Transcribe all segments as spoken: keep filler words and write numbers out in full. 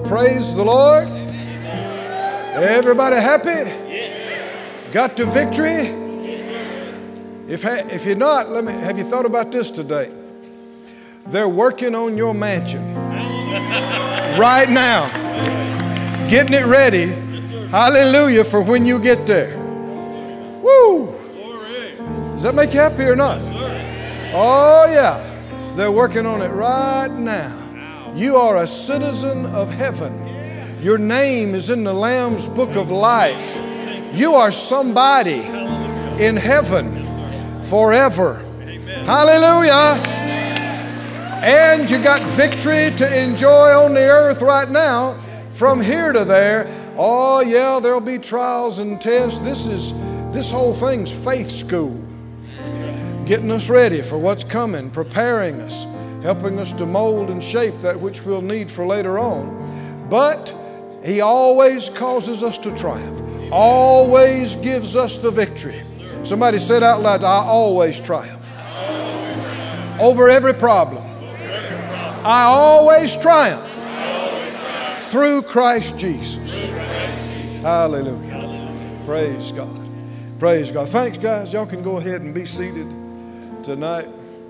praise the Lord. Everybody happy? Got to victory? If, if you're not, let me, have you thought about this today? They're working on your mansion right now, getting it ready, hallelujah, for when you get there. Woo! Does that make you happy or not? Oh yeah, they're working on it right now. You are a citizen of heaven. Your name is in the Lamb's book of life. You are somebody in heaven forever. Hallelujah. And you got victory to enjoy on the earth right now. From here to there, oh yeah, there'll be trials and tests. This is, this whole thing's faith school. Getting us ready for what's coming, preparing us, helping us to mold and shape that which we'll need for later on. But He always causes us to triumph, always gives us the victory. Somebody said out loud, I always triumph over every problem. I always triumph through Christ Jesus. Hallelujah. Praise God. Praise God. Thanks, guys. Y'all can go ahead and be seated tonight.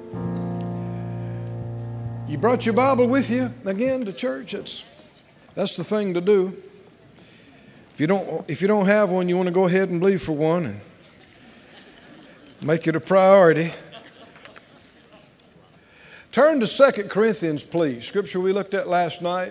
You brought your Bible with you again to church. It's, that's the thing to do. If you don't, if you don't have one, you want to go ahead and believe for one and make it a priority. Turn to Second Corinthians, please. Scripture we looked at last night.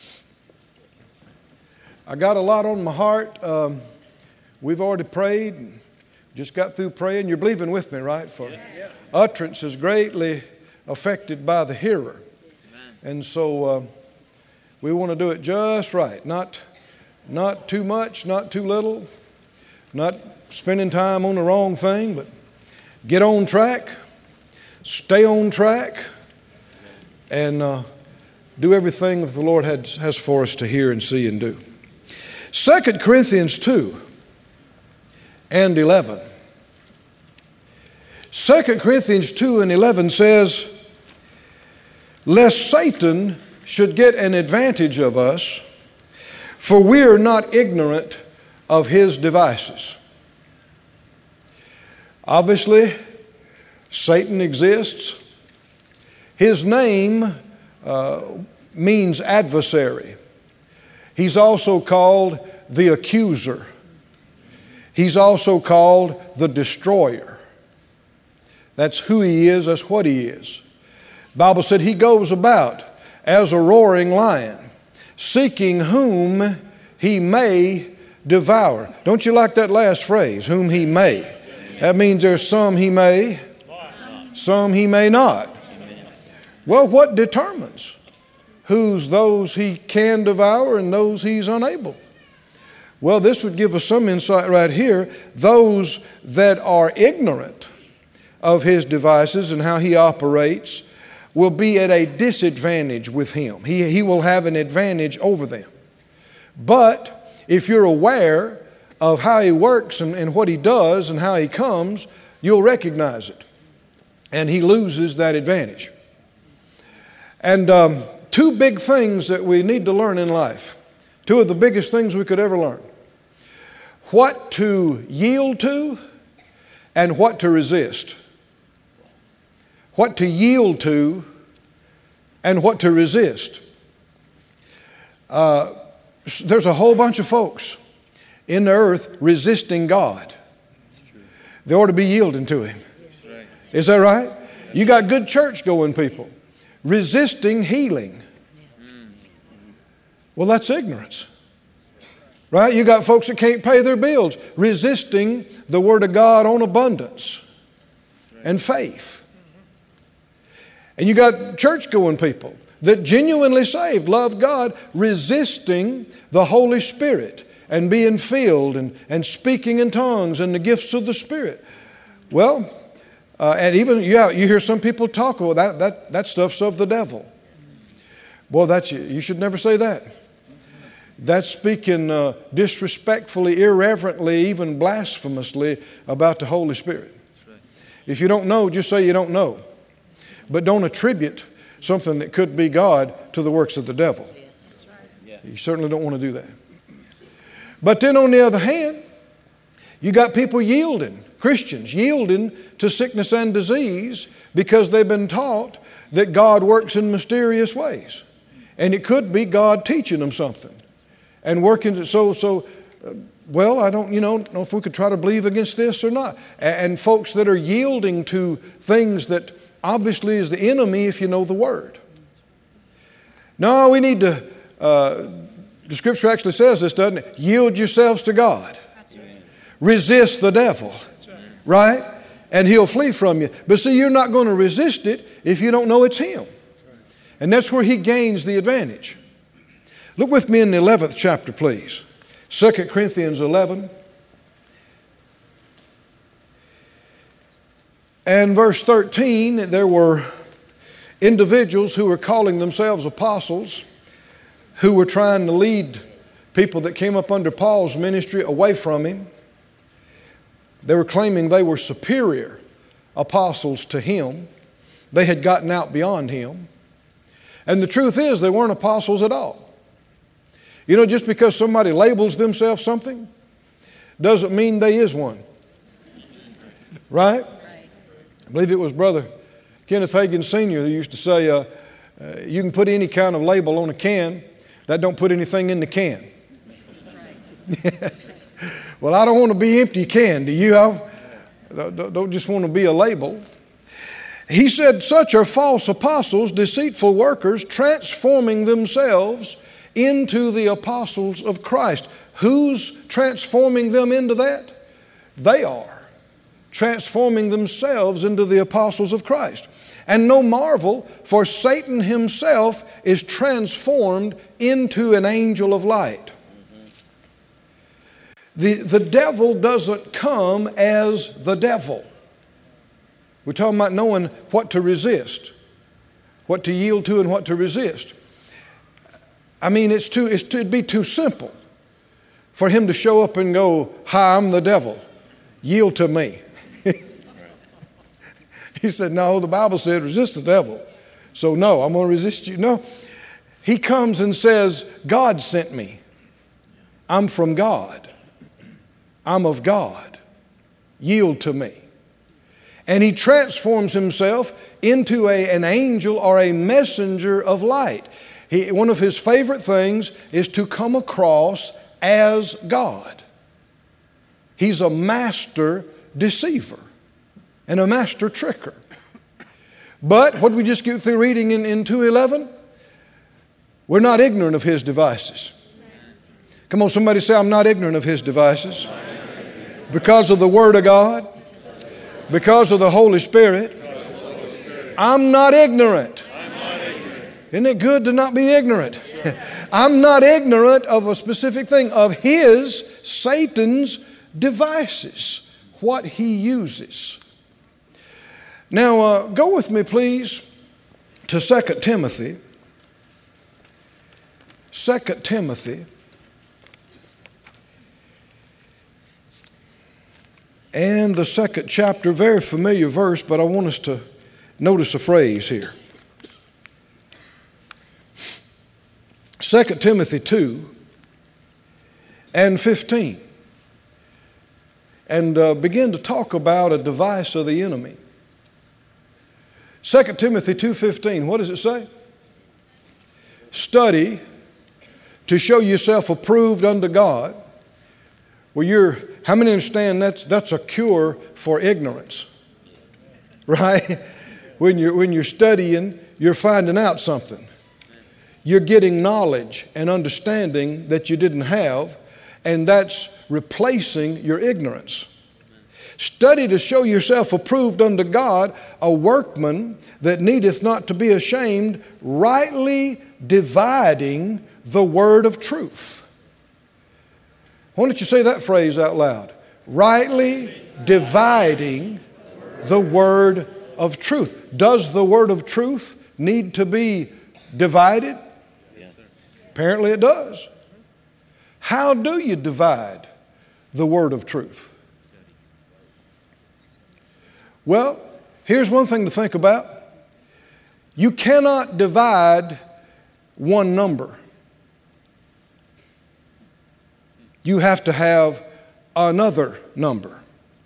I got a lot on my heart. Um, we've already prayed. And just got through praying. You're believing with me, right? For yeah. Utterance is greatly affected by the hearer. Amen. And so uh, we want to do it just right. Not, not too much, not too little. Not spending time on the wrong thing, but get on track. Stay on track. And uh, do everything that the Lord had, has for us to hear and see and do. Second Corinthians two and eleven. Second Corinthians two and eleven says, lest Satan should get an advantage of us, for we are not ignorant of his devices. Obviously, Satan exists. His name uh, means adversary. He's also called the accuser. He's also called the destroyer. That's who he is, that's what he is. The Bible said he goes about as a roaring lion, seeking whom he may devour. Don't you like that last phrase, whom he may? That means there's some he may, some he may not. Well, what determines who's those he can devour and those he's unable? Well, this would give us some insight right here. Those that are ignorant of his devices and how he operates will be at a disadvantage with him. He, he will have an advantage over them. But if you're aware of how he works and, and what he does and how he comes, you'll recognize it. And he loses that advantage. And um, two big things that we need to learn in life. Two of the biggest things we could ever learn. What to yield to and what to resist. What to yield to and what to resist. Uh, there's a whole bunch of folks in the earth resisting God. They ought to be yielding to Him. Is that right? You got good church going people resisting healing. Well, that's ignorance. Right? You got folks that can't pay their bills resisting the Word of God on abundance and faith. And you got church-going people that genuinely saved, love God, resisting the Holy Spirit and being filled and, and speaking in tongues and the gifts of the Spirit. Well, uh, and even yeah, you hear some people talk, well, that, that, that stuff's of the devil. Boy, that's, you should never say that. That's speaking uh, disrespectfully, irreverently, even blasphemously about the Holy Spirit. Right. If you don't know, just say you don't know. But don't attribute something that could be God to the works of the devil. Yes. Right. You certainly don't want to do that. But then on the other hand, you got people yielding, Christians yielding to sickness and disease because they've been taught that God works in mysterious ways. And it could be God teaching them something and working. So, so uh, well, I don't, you know, know if we could try to believe against this or not. And, and folks that are yielding to things that obviously is the enemy if you know the Word. No, we need to, uh, the Scripture actually says this, doesn't it? Yield yourselves to God. Right. Resist the devil. Right. right? And he'll flee from you. But see, you're not going to resist it if you don't know it's him. And that's where he gains the advantage. Look with me in the eleventh chapter, please. Second Corinthians eleven. And verse thirteen, there were individuals who were calling themselves apostles who were trying to lead people that came up under Paul's ministry away from him. They were claiming they were superior apostles to him. They had gotten out beyond him. And the truth is, they weren't apostles at all. You know, just because somebody labels themselves something doesn't mean they is one. Right? I believe it was Brother Kenneth Hagin Senior who used to say, uh, uh, you can put any kind of label on a can, that don't put anything in the can. That's right. Well, I don't want to be empty can, do you? I don't just want to be a label. He said, such are false apostles, deceitful workers, transforming themselves into the apostles of Christ. Who's transforming them into that? They are transforming themselves into the apostles of Christ. And no marvel, for Satan himself is transformed into an angel of light. The, the devil doesn't come as the devil. We're talking about knowing what to resist, what to yield to and what to resist. I mean, it's too, it's too, it'd be too simple for him to show up and go, hi, I'm the devil. Yield to me. He said, no, the Bible said resist the devil. So no, I'm going to resist you. No. He comes and says, God sent me. I'm from God. I'm of God. Yield to me. And he transforms himself into a, an angel or a messenger of light. He, one of his favorite things is to come across as God. He's a master deceiver and a master tricker. But what did we just get through reading in, in two eleven? We're not ignorant of his devices. Come on, somebody say, I'm not ignorant of his devices. Because of the Word of God, because of the Holy Spirit, I'm not ignorant. Isn't it good to not be ignorant? I'm not ignorant of a specific thing, of his, Satan's devices, what he uses. Now, uh, go with me, please, to Second Timothy. Second Timothy. And the second chapter, very familiar verse, but I want us to notice a phrase here. Second Timothy two and fifteen. And uh, begin to talk about a device of the enemy. Second Timothy two fifteen, what does it say? Study to show yourself approved unto God. Well, you're, how many understand that's, that's a cure for ignorance? Right? When you're, when you're studying, you're finding out something. You're getting knowledge and understanding that you didn't have, and that's replacing your ignorance. Study to show yourself approved unto God, a workman that needeth not to be ashamed, rightly dividing the word of truth. Why don't you say that phrase out loud? Rightly dividing the word of truth. Does the word of truth need to be divided? Yes, sir. Apparently it does. How do you divide the word of truth? Well, here's one thing to think about. You cannot divide one number. you have to have another number.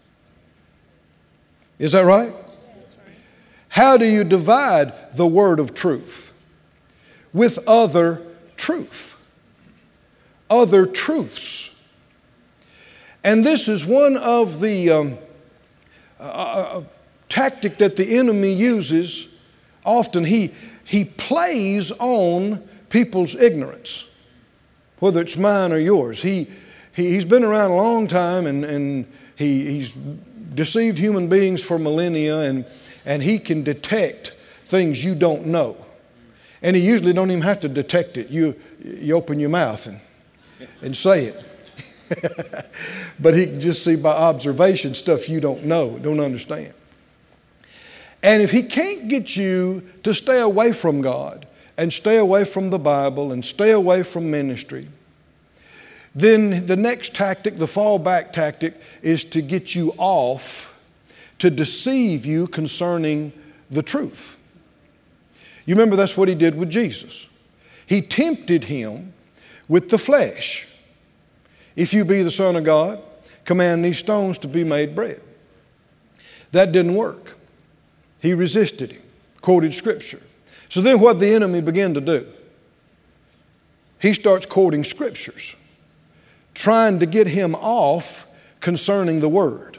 Is that right? How do you divide the word of truth? With other truth. Other truths. And this is one of the um, uh, tactic that the enemy uses. Often he, he plays on people's ignorance, whether it's mine or yours. He, he, he's been around a long time, and, and he, he's deceived human beings for millennia, and, and he can detect things you don't know. And he usually don't even have to detect it. You, you open your mouth and, and say it. But he can just see by observation stuff you don't know, don't understand. And if he can't get you to stay away from God and stay away from the Bible and stay away from ministry, then the next tactic, the fallback tactic, is to get you off, to deceive you concerning the truth. You remember that's what he did with Jesus. He tempted him with the flesh. If you be the Son of God, command these stones to be made bread. That didn't work. He resisted him, quoted Scripture. So then what the enemy began to do, he starts quoting Scriptures, trying to get him off concerning the Word.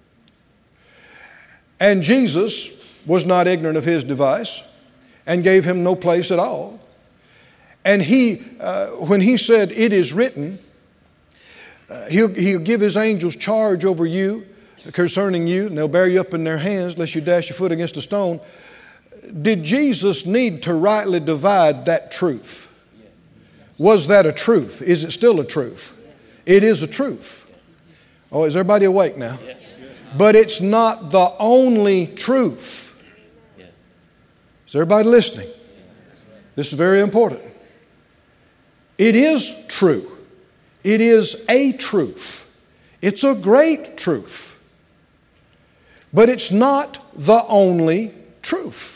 And Jesus was not ignorant of his device and gave him no place at all. And he, uh, when he said, "It is written," uh, he'll, he'll give his angels charge over you concerning you, and they'll bear you up in their hands lest you dash your foot against a stone. Did Jesus need to rightly divide that truth? Was that a truth? Is it still a truth? It is a truth. Oh, is everybody awake now? But it's not the only truth. Is everybody listening? This is very important. It is true. It is a truth. It's a great truth. But it's not the only truth.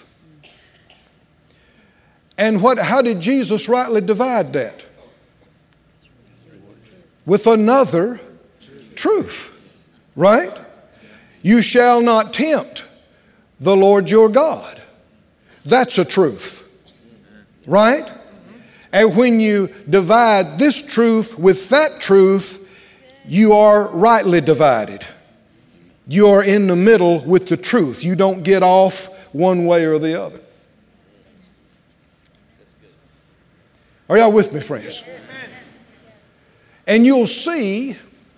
And what, how did Jesus rightly divide that? With another truth, right? You shall not tempt the Lord your God. That's a truth, right? And when you divide this truth with that truth, you are rightly divided. You are in the middle with the truth. You don't get off one way or the other. Are y'all with me, friends? And you'll see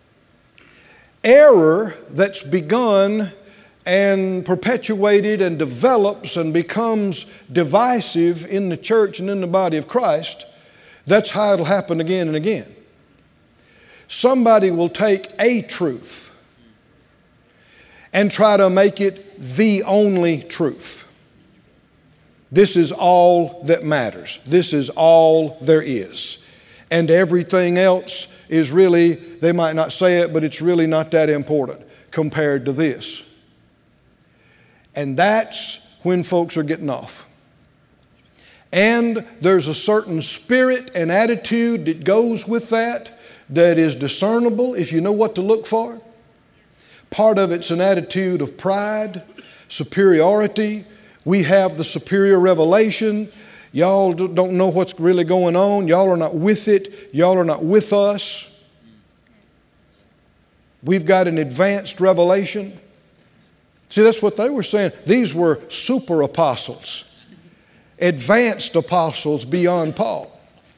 error that's begun and perpetuated and develops and becomes divisive in the church and in the body of Christ. That's how it'll happen again and again. Somebody will take a truth and try to make it the only truth. This is all that matters. This is all there is. And everything else is really, they might not say it, but it's really not that important compared to this. And that's when folks are getting off. And there's a certain spirit and attitude that goes with that that is discernible if you know what to look for. Part of it's an attitude of pride, superiority. We have the superior revelation. Y'all don't know what's really going on. Y'all are not with it. Y'all are not with us. We've got an advanced revelation. See, that's what they were saying. These were super apostles, advanced apostles beyond Paul.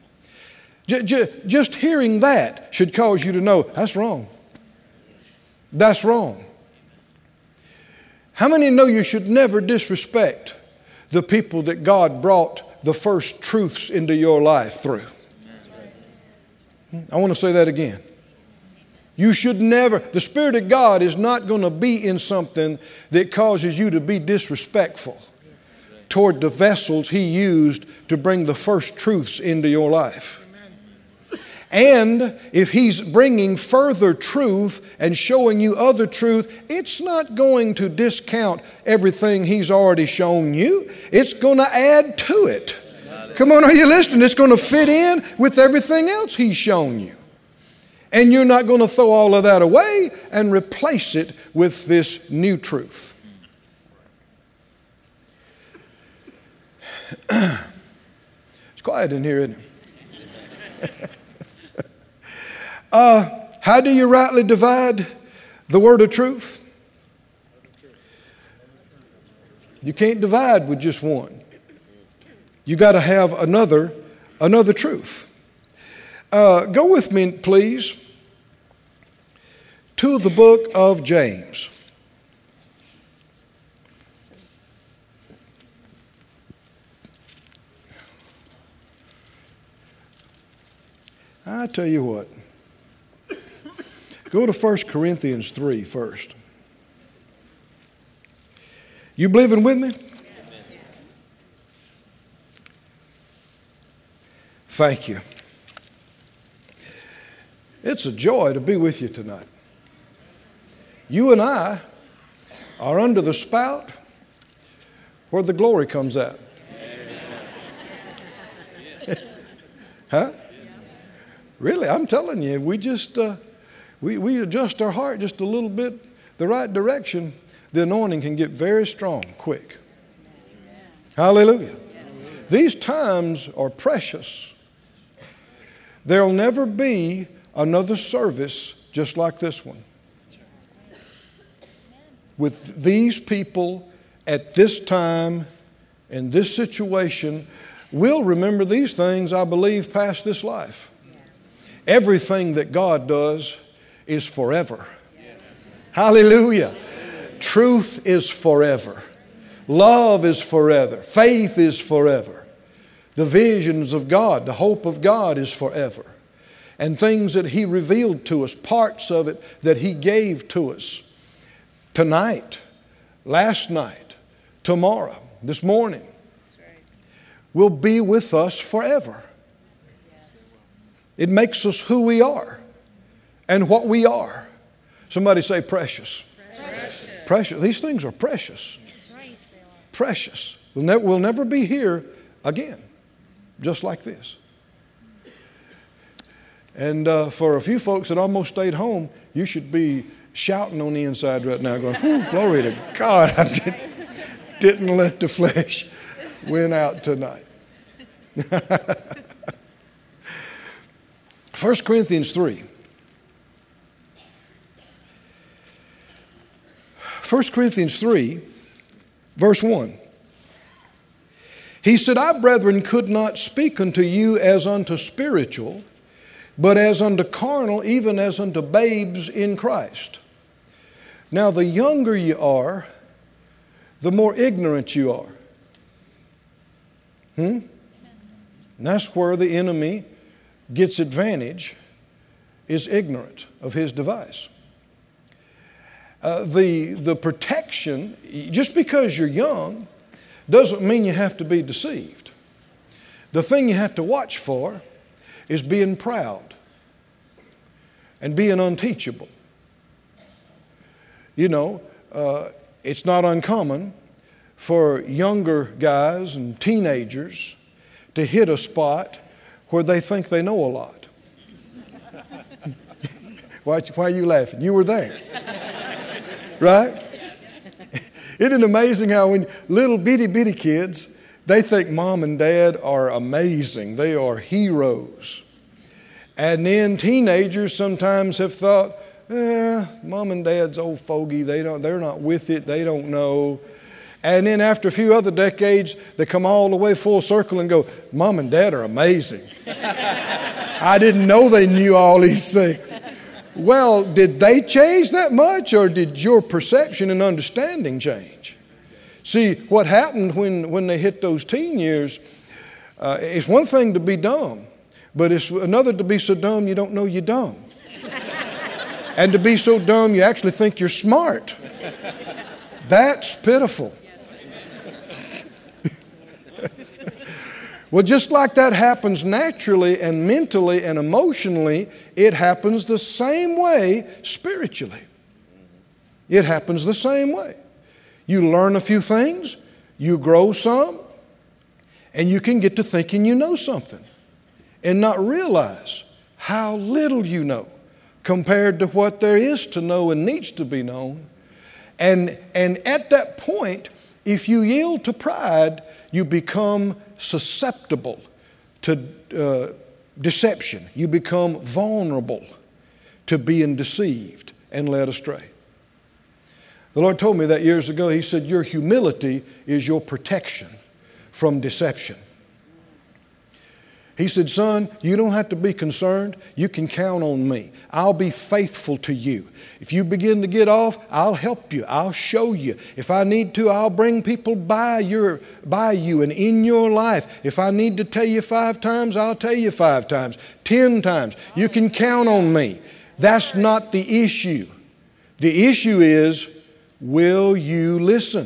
Just hearing that should cause you to know that's wrong. That's wrong. How many know you should never disrespect the people that God brought the first truths into your life through? I want to say that again. You should never, the Spirit of God is not going to be in something that causes you to be disrespectful toward the vessels He used to bring the first truths into your life. And if He's bringing further truth and showing you other truth, it's not going to discount everything He's already shown you. It's going to add to it. Come on, are you listening? It's going to fit in with everything else He's shown you. And you're not going to throw all of that away and replace it with this new truth. It's quiet in here, isn't it? uh, how do you rightly divide the word of truth? You can't divide with just one. You got to have another, another truth. Uh, go with me, please, to the book of James. I tell you what, go to First Corinthians three first. You believing with me? Thank you. It's a joy to be with you tonight. You and I are under the spout where the glory comes out. Huh? Really, I'm telling you, we just uh, we, we adjust our heart just a little bit the right direction, the anointing can get very strong quick. Yes. Hallelujah. Yes. These times are precious. There'll never be another service just like this one. With these people at this time, in this situation, we'll remember these things, I believe, past this life. Everything that God does is forever. Yes. Hallelujah. Truth is forever. Love is forever. Faith is forever. The visions of God, the hope of God is forever. And things that He revealed to us, parts of it that He gave to us tonight, last night, tomorrow, this morning, will be with us forever. It makes us who we are and what we are. Somebody say precious. Precious. Precious. These things are precious. Right, precious. We'll, ne- we'll never be here again, just like this. And uh, for a few folks that almost stayed home, you should be shouting on the inside right now, going, "Whew, glory to God, I did, didn't let the flesh win out tonight." First Corinthians three. First Corinthians three, verse one. He said, "I, brethren, could not speak unto you as unto spiritual, but as unto carnal, even as unto babes in Christ." Now, the younger you are, the more ignorant you are. Hmm? And that's where the enemy gets advantage, is ignorant of his device. Uh, the, the protection, just because you're young, doesn't mean you have to be deceived. The thing you have to watch for is being proud and being unteachable. You know, uh, it's not uncommon for younger guys and teenagers to hit a spot where they think they know a lot. why, why are you laughing? You were there. Right? Isn't it amazing how when little bitty bitty kids, they think mom and dad are amazing. They are heroes. And then teenagers sometimes have thought, eh, mom and dad's old fogey. They don't, they're not with it. They don't know. And then after a few other decades, they come all the way full circle and go, mom and dad are amazing. I didn't know they knew all these things. Well, did they change that much, or did your perception and understanding change? See, what happened when, when they hit those teen years, uh, it's one thing to be dumb, but it's another to be so dumb you don't know you're dumb. And to be so dumb you actually think you're smart. That's pitiful. Well, just like that happens naturally and mentally and emotionally, it happens the same way spiritually. It happens the same way. You learn a few things, you grow some, and you can get to thinking you know something and not realize how little you know, compared to what there is to know and needs to be known. And, and at that point, if you yield to pride, you become susceptible to uh, deception. You become vulnerable to being deceived and led astray. The Lord told me that years ago. He said, your humility is your protection from deception. He said, son, you don't have to be concerned. You can count on me. I'll be faithful to you. If you begin to get off, I'll help you. I'll show you. If I need to, I'll bring people by your, by you and in your life. If I need to tell you five times, I'll tell you five times, ten times. You can count on me. That's not the issue. The issue is, will you listen?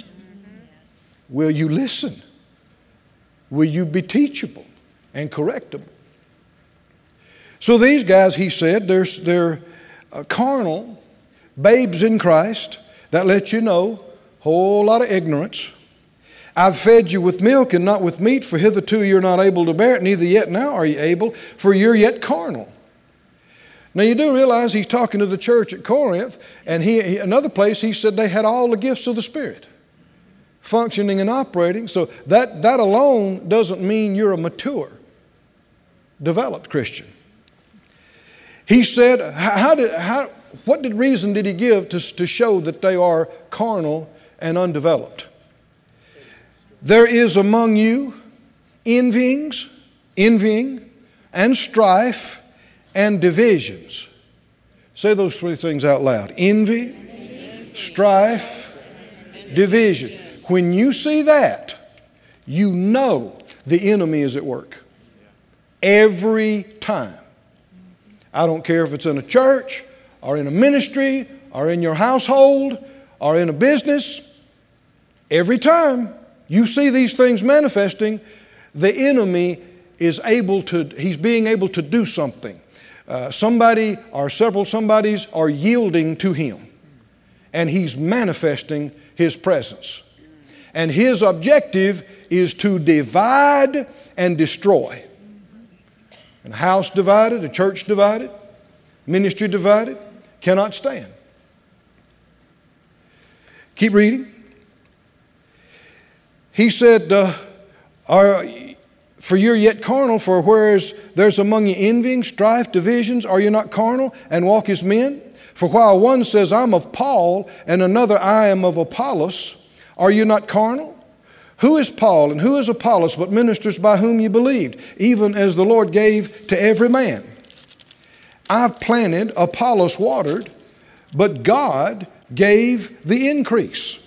Will you listen? Will you be teachable and correctable? So these guys, he said, they're, they're uh, carnal, babes in Christ. That lets you know, whole lot of ignorance. I've fed you with milk and not with meat, for hitherto you're not able to bear it, neither yet now are you able, for you're yet carnal. Now you do realize he's talking to the church at Corinth, and he, he another place he said they had all the gifts of the Spirit functioning and operating. So that, that alone doesn't mean you're a mature, developed Christian. He said, how did, how, what did reason did he give to, to show that they are carnal and undeveloped? There is among you envyings, envying, and strife, and divisions. Say those three things out loud. Envy, strife, division. When you see that, you know the enemy is at work. Every time. I don't care if it's in a church, or in a ministry, or in your household, or in a business. Every time you see these things manifesting, the enemy is able to, he's being able to do something. Uh, somebody or several somebodies are yielding to him, and he's manifesting his presence. And his objective is to divide and destroy. And a house divided, a church divided, ministry divided, cannot stand. Keep reading. He said, uh, are, for you're yet carnal, for whereas there's among you envying, strife, divisions, are you not carnal and walk as men? For while one says, I'm of Paul, and another, I am of Apollos, are you not carnal? Who is Paul and who is Apollos but ministers by whom you believed, even as the Lord gave to every man? I've planted, Apollos watered, but God gave the increase.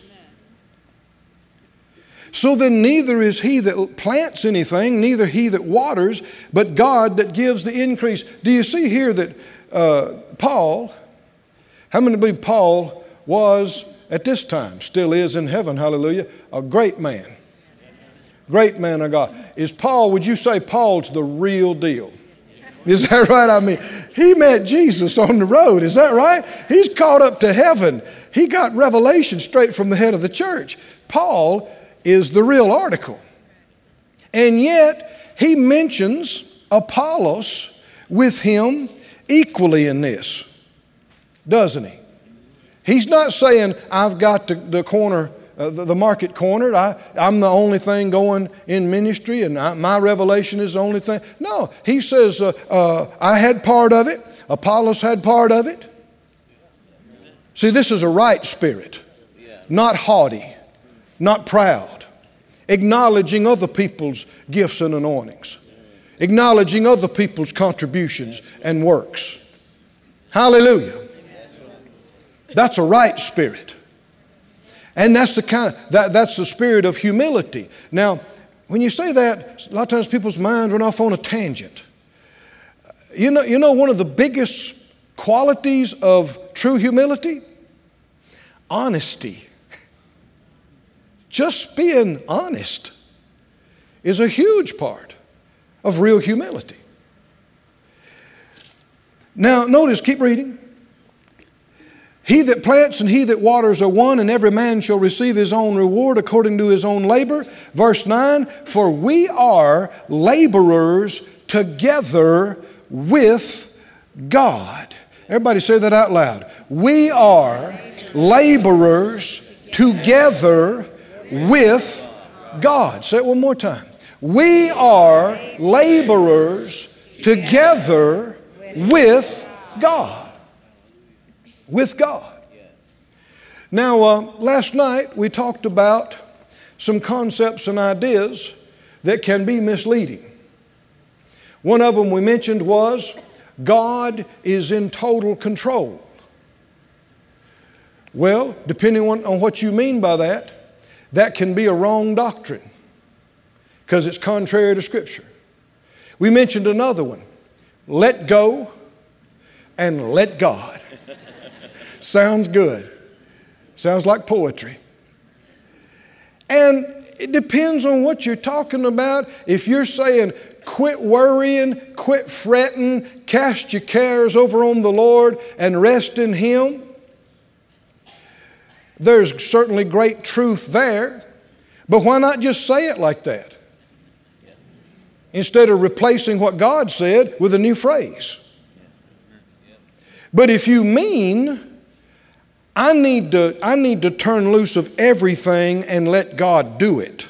So then neither is he that plants anything, neither he that waters, but God that gives the increase. Do you see here that uh, Paul, how many believe Paul was at this time, still is in heaven, hallelujah, a great man. Great man of God. Is Paul, would you say Paul's the real deal? Is that right? I mean, he met Jesus on the road. Is that right? He's caught up to heaven. He got revelation straight from the head of the church. Paul is the real article. And yet, he mentions Apollos with him equally in this, doesn't he? He's not saying, I've got the, the corner, uh, the, the market cornered. I, I'm the only thing going in ministry, and I, my revelation is the only thing. No, he says, uh, uh, I had part of it. Apollos had part of it. See, this is a right spirit, not haughty, not proud, acknowledging other people's gifts and anointings, acknowledging other people's contributions and works. Hallelujah. That's a right spirit. And that's the kind of, that, that's the spirit of humility. Now, when you say that, a lot of times people's minds run off on a tangent. You know, you know one of the biggest qualities of true humility? Honesty. Just being honest is a huge part of real humility. Now, notice, keep reading. He that plants and he that waters are one, and every man shall receive his own reward according to his own labor. Verse nine, for we are laborers together with God. Everybody say that out loud. We are laborers together with God. Say it one more time. We are laborers together with God. With God. Now, uh, last night we talked about some concepts and ideas that can be misleading. One of them we mentioned was God is in total control. Well, depending on, on what you mean by that, that can be a wrong doctrine because it's contrary to Scripture. We mentioned another one. Let go and let God. Sounds good. Sounds like poetry. And it depends on what you're talking about. If you're saying, quit worrying, quit fretting, cast your cares over on the Lord and rest in Him, there's certainly great truth there. But why not just say it like that? Instead of replacing what God said with a new phrase. But if you mean, I need to, I need to turn loose of everything and let God do it.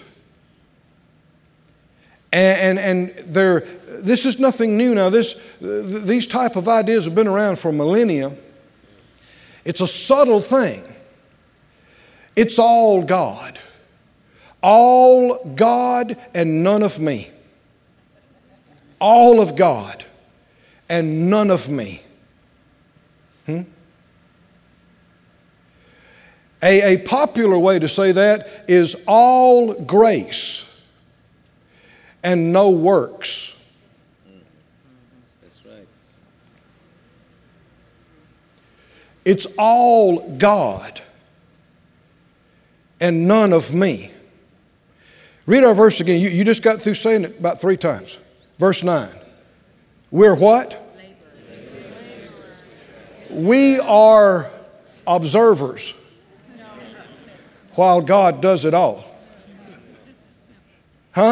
And, and, and there, this is nothing new now. This, these type of ideas have been around for millennia. It's a subtle thing. It's all God. All God and none of me. All of God and none of me. Hmm? A, a popular way to say that is all grace and no works. That's right. It's all God and none of me. Read our verse again. You, you just got through saying it about three times. Verse nine. We're what? We are observers while God does it all. Huh?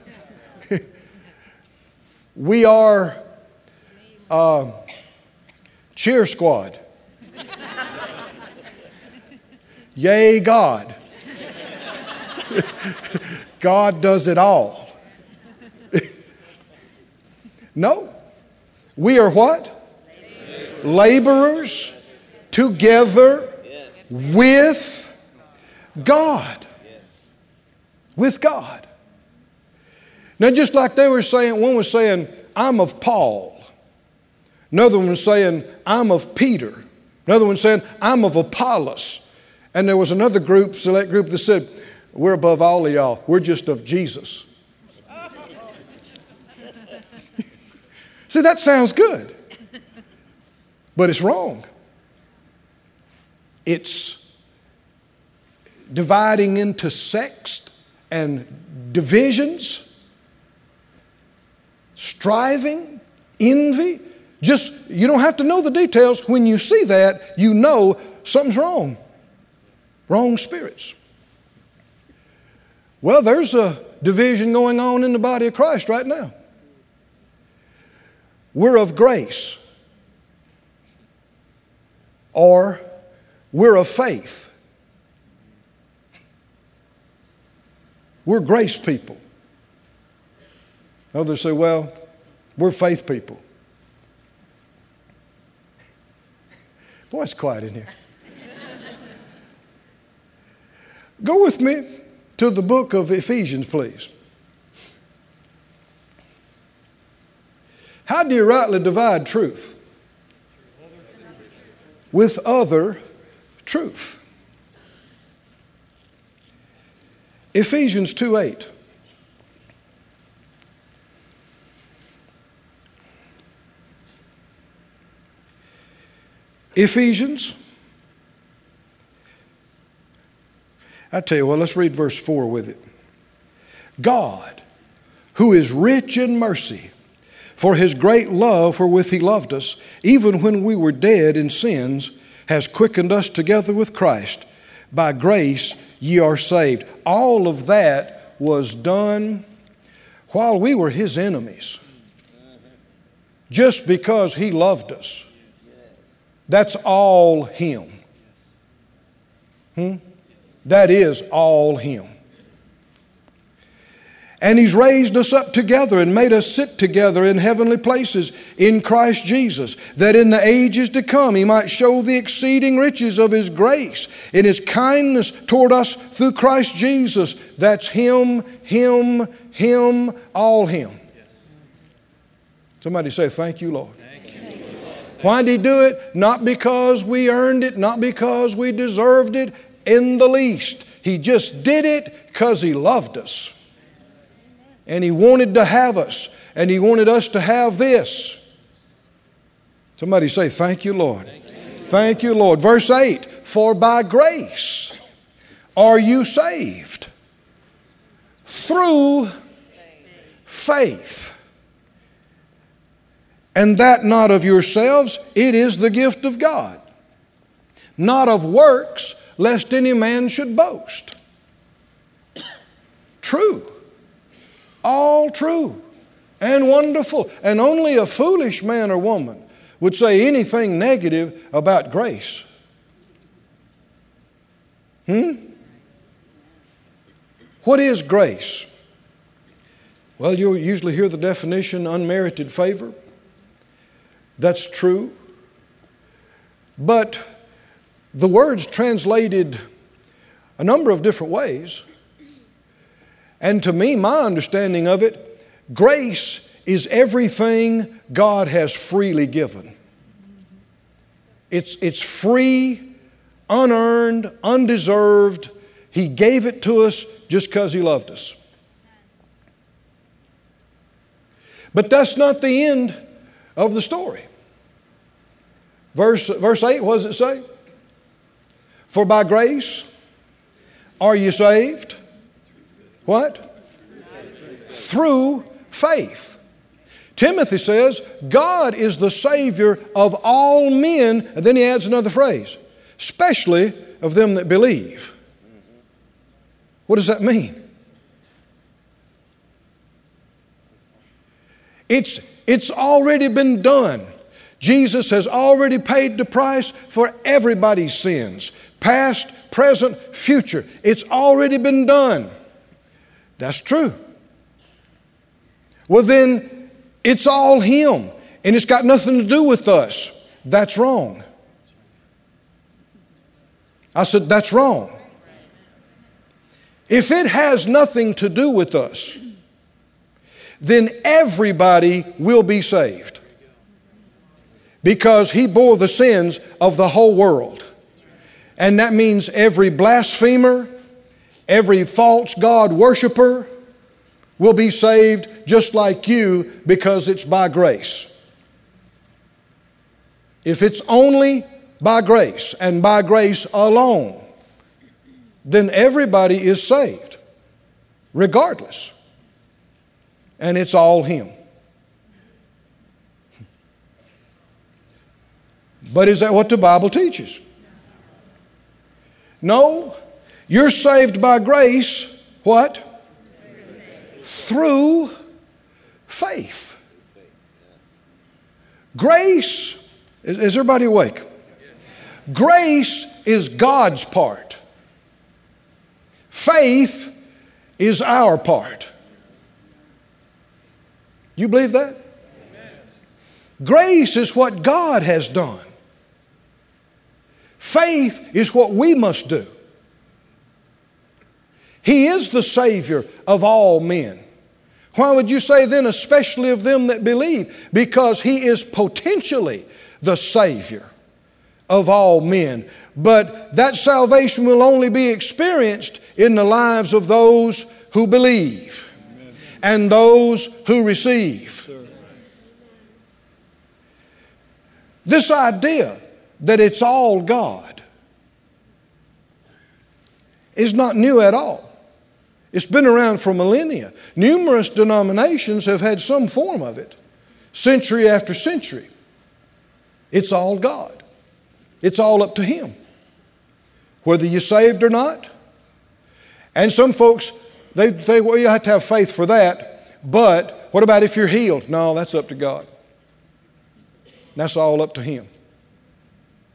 We are uh, cheer squad. Yay, God. God does it all. No. We are what? Laborers, Laborers together yes. with God. Yes. With God. Now, just like they were saying, one was saying, I'm of Paul. Another one was saying, I'm of Peter. Another one saying, I'm of Apollos. And there was another group, select group, that said, we're above all of y'all. We're just of Jesus. See, that sounds good. But it's wrong. It's dividing into sects and divisions, striving, envy. Just, you don't have to know the details. When you see that, you know something's wrong. Wrong spirits. Well, there's a division going on in the body of Christ right now. We're of grace. Or we're of faith. We're grace people. Others say, well, we're faith people. Boy, it's quiet in here. Go with me to the book of Ephesians, please. How do you rightly divide truth? With other truth. Ephesians two eight. Ephesians. I tell you what, let's read verse four with it. God, who is rich in mercy, for His great love wherewith He loved us, even when we were dead in sins, has quickened us together with Christ. By grace ye are saved. All of that was done while we were His enemies. Just because He loved us. That's all Him. Hmm? That is all Him. And He's raised us up together and made us sit together in heavenly places in Christ Jesus, that in the ages to come He might show the exceeding riches of His grace in His kindness toward us through Christ Jesus. That's Him, Him, Him, all Him. Yes. Somebody say, thank you, Lord. Thank you, Lord. Why did He do it? Not because we earned it, not because we deserved it in the least. He just did it because He loved us. And He wanted to have us. And He wanted us to have this. Somebody say, thank you, Lord. Thank you, thank you, Lord. Verse eight, for by grace are you saved through faith. And that not of yourselves, it is the gift of God. Not of works, lest any man should boast. True. All true and wonderful. And only a foolish man or woman would say anything negative about grace. Hmm? What is grace? Well, you'll usually hear the definition, unmerited favor. That's true. But the word's translated a number of different ways. And to me, my understanding of it, grace is everything God has freely given. It's, it's free, unearned, undeserved. He gave it to us just because He loved us. But that's not the end of the story. Verse, verse eight, what does it say? For by grace are you saved. What? Through faith. Timothy says, God is the Savior of all men. And then he adds another phrase, especially of them that believe. What does that mean? It's, it's already been done. Jesus has already paid the price for everybody's sins. Past, present, future. It's already been done. That's true. Well then, it's all Him. And it's got nothing to do with us. That's wrong. I said, that's wrong. If it has nothing to do with us, then everybody will be saved. Because He bore the sins of the whole world. And that means every blasphemer, every false God worshiper will be saved just like you, because it's by grace. If it's only by grace and by grace alone, then everybody is saved, regardless. And it's all Him. But is that what the Bible teaches? No. You're saved by grace, what? Through faith. Grace, is, is everybody awake? Grace is God's part. Faith is our part. You believe that? Grace is what God has done. Faith is what we must do. He is the Savior of all men. Why would you say then, especially of them that believe? Because He is potentially the Savior of all men. But that salvation will only be experienced in the lives of those who believe and those who receive. This idea that it's all God is not new at all. It's been around for millennia. Numerous denominations have had some form of it, century after century. It's all God. It's all up to Him, whether you're saved or not. And some folks, they think, well, you have to have faith for that. But what about if you're healed? No, that's up to God. That's all up to Him.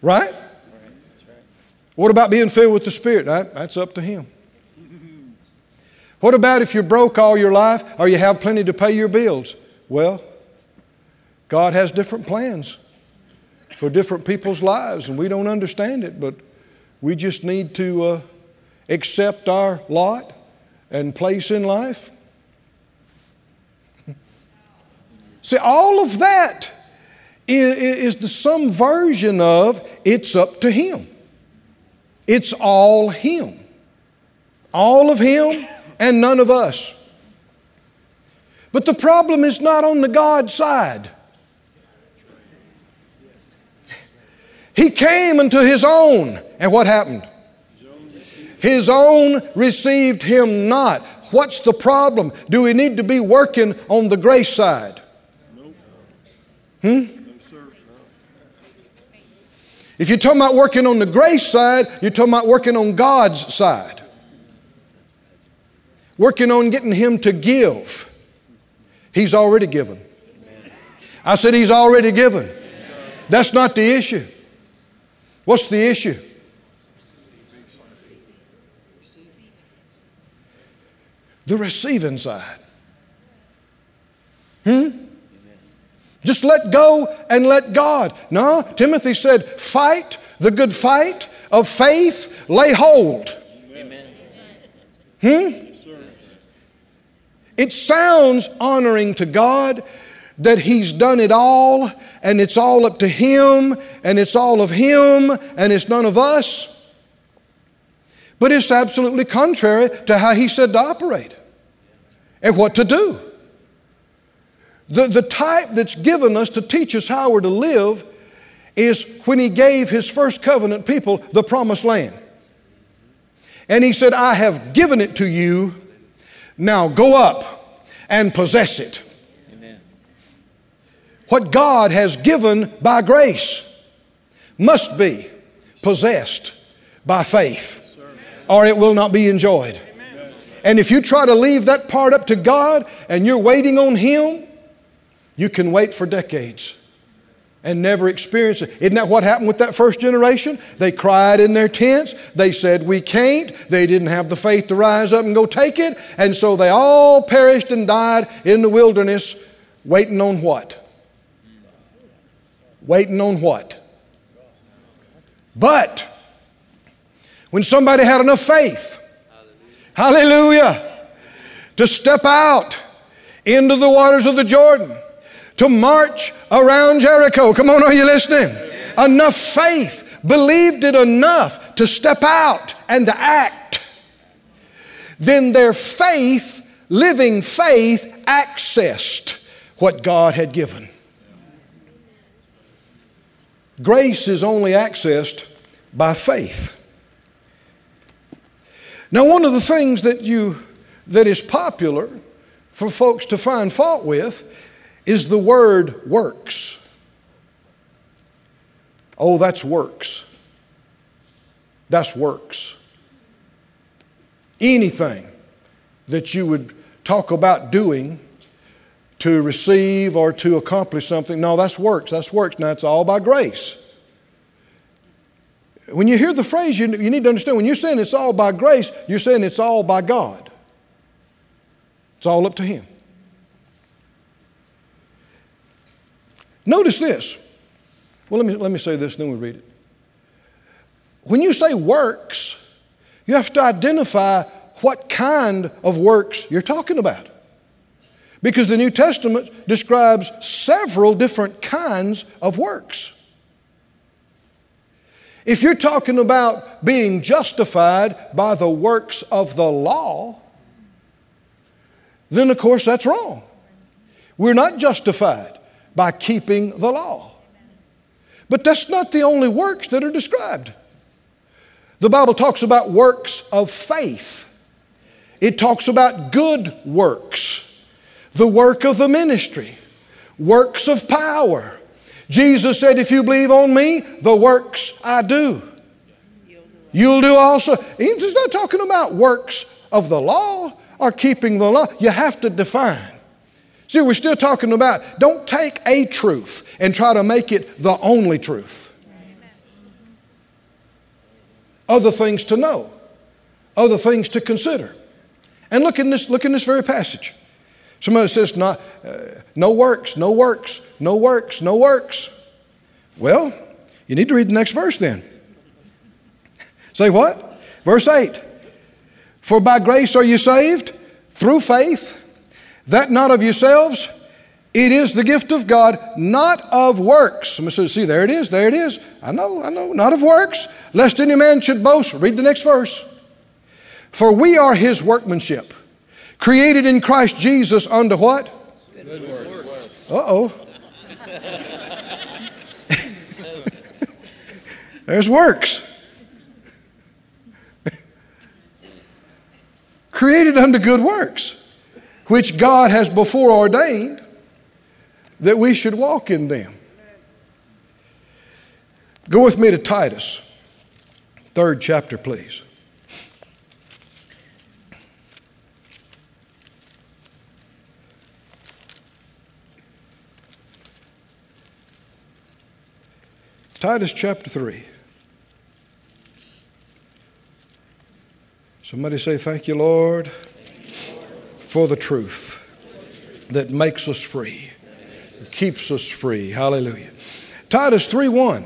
Right? What about being filled with the Spirit? That, that's up to Him. What about if you're broke all your life or you have plenty to pay your bills? Well, God has different plans for different people's lives, and we don't understand it, but we just need to uh, accept our lot and place in life. See, all of that is, is the, some version of it's up to Him. It's all Him. All of Him and none of us. But the problem is not on the God side. He came unto His own, and what happened? His own received Him not. What's the problem? Do we need to be working on the grace side? Hmm? If you're talking about working on the grace side, you're talking about working on God's side. Working on getting Him to give. He's already given. I said He's already given. That's not the issue. What's the issue? The receiving side. Hmm? Just let go and let God. No, Timothy said, fight the good fight of faith, lay hold. Amen. Hmm? It sounds honoring to God that He's done it all, and it's all up to Him, and it's all of Him, and it's none of us. But it's absolutely contrary to how He said to operate and what to do. The, the type that's given us to teach us how we're to live is when He gave His first covenant people the promised land. And He said, I have given it to you, now go up and possess it. Amen. What God has given by grace must be possessed by faith, or it will not be enjoyed. Amen. And if you try to leave that part up to God and you're waiting on Him, you can wait for decades and never experience it. Isn't that what happened with that first generation? They cried in their tents. They said, we can't. They didn't have the faith to rise up and go take it. And so they all perished and died in the wilderness, waiting on what? Waiting on what? But when somebody had enough faith, hallelujah, to step out into the waters of the Jordan, to march around Jericho. Come on, are you listening? Enough faith, believed it enough to step out and to act. Then their faith, living faith, accessed what God had given. Grace is only accessed by faith. Now, one of the things that you that is popular for folks to find fault with is the word works. Oh, that's works. That's works. Anything that you would talk about doing to receive or to accomplish something, no, that's works. That's works. Now, it's all by grace. When you hear the phrase, you, you need to understand, when you're saying it's all by grace, you're saying it's all by God. It's all up to Him. Notice this. Well, let me, let me say this, then we'll read it. When you say works, you have to identify what kind of works you're talking about. Because the New Testament describes several different kinds of works. If you're talking about being justified by the works of the law, then of course that's wrong. We're not justified by keeping the law. But that's not the only works that are described. The Bible talks about works of faith. It talks about good works, the work of the ministry, works of power. Jesus said, if you believe on me, the works I do, you'll do also. He's not talking about works of the law or keeping the law. You have to define. See, we're still talking about, don't take a truth and try to make it the only truth. other things to know, other things to consider. And look in this, look in this very passage. Somebody says, not, uh, no works, no works, no works, no works. Well, you need to read the next verse then. Say what? Verse eight. For by grace are you saved through faith, that not of yourselves, it is the gift of God, not of works. Somebody says, see, there it is, there it is. I know, I know, not of works, lest any man should boast. Read the next verse. For we are his workmanship, created in Christ Jesus unto what? Good works. Uh-oh. There's works. Created unto good works, which God has before ordained that we should walk in them. Go with me to Titus, third chapter, please. Titus chapter three. Somebody say, thank you, Lord, for the truth that makes us free, keeps us free. Hallelujah. Titus three one.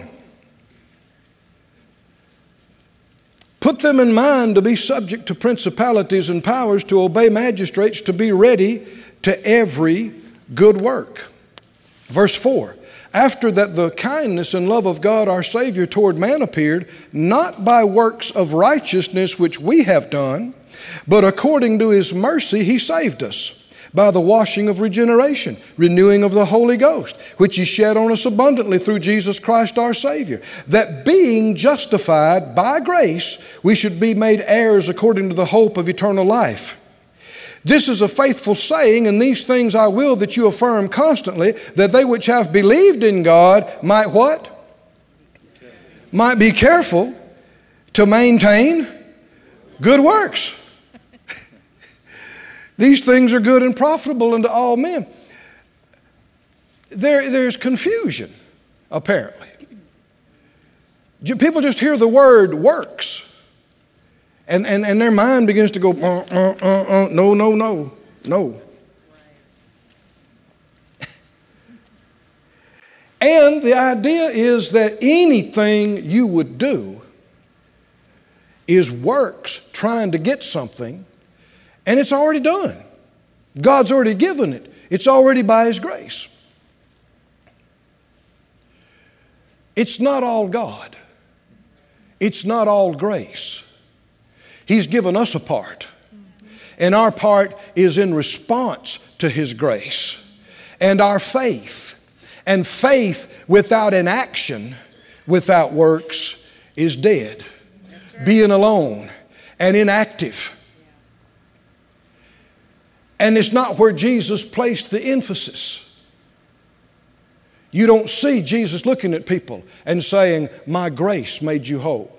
Put them in mind to be subject to principalities and powers, to obey magistrates, to be ready to every good work. Verse four. After that the kindness and love of God our Savior toward man appeared, not by works of righteousness which we have done, but according to his mercy he saved us, by the washing of regeneration, renewing of the Holy Ghost, which he shed on us abundantly through Jesus Christ our Savior, that being justified by grace, we should be made heirs according to the hope of eternal life. This is a faithful saying, and these things I will that you affirm constantly, that they which have believed in God might what? Might be careful to maintain good works. These things are good and profitable unto all men. There, there's confusion, apparently. People just hear the word works. And, and, and their mind begins to go, uh, uh, uh, uh, no, no, no, no. And the idea is that anything you would do is works trying to get something, and it's already done. God's already given it. It's already by his grace. It's not all God. It's not all grace. He's given us a part, and our part is in response to his grace and our faith. And faith without an action, without works, is dead, right. Being alone and inactive. And it's not where Jesus placed the emphasis. You don't see Jesus looking at people and saying, my grace made you whole.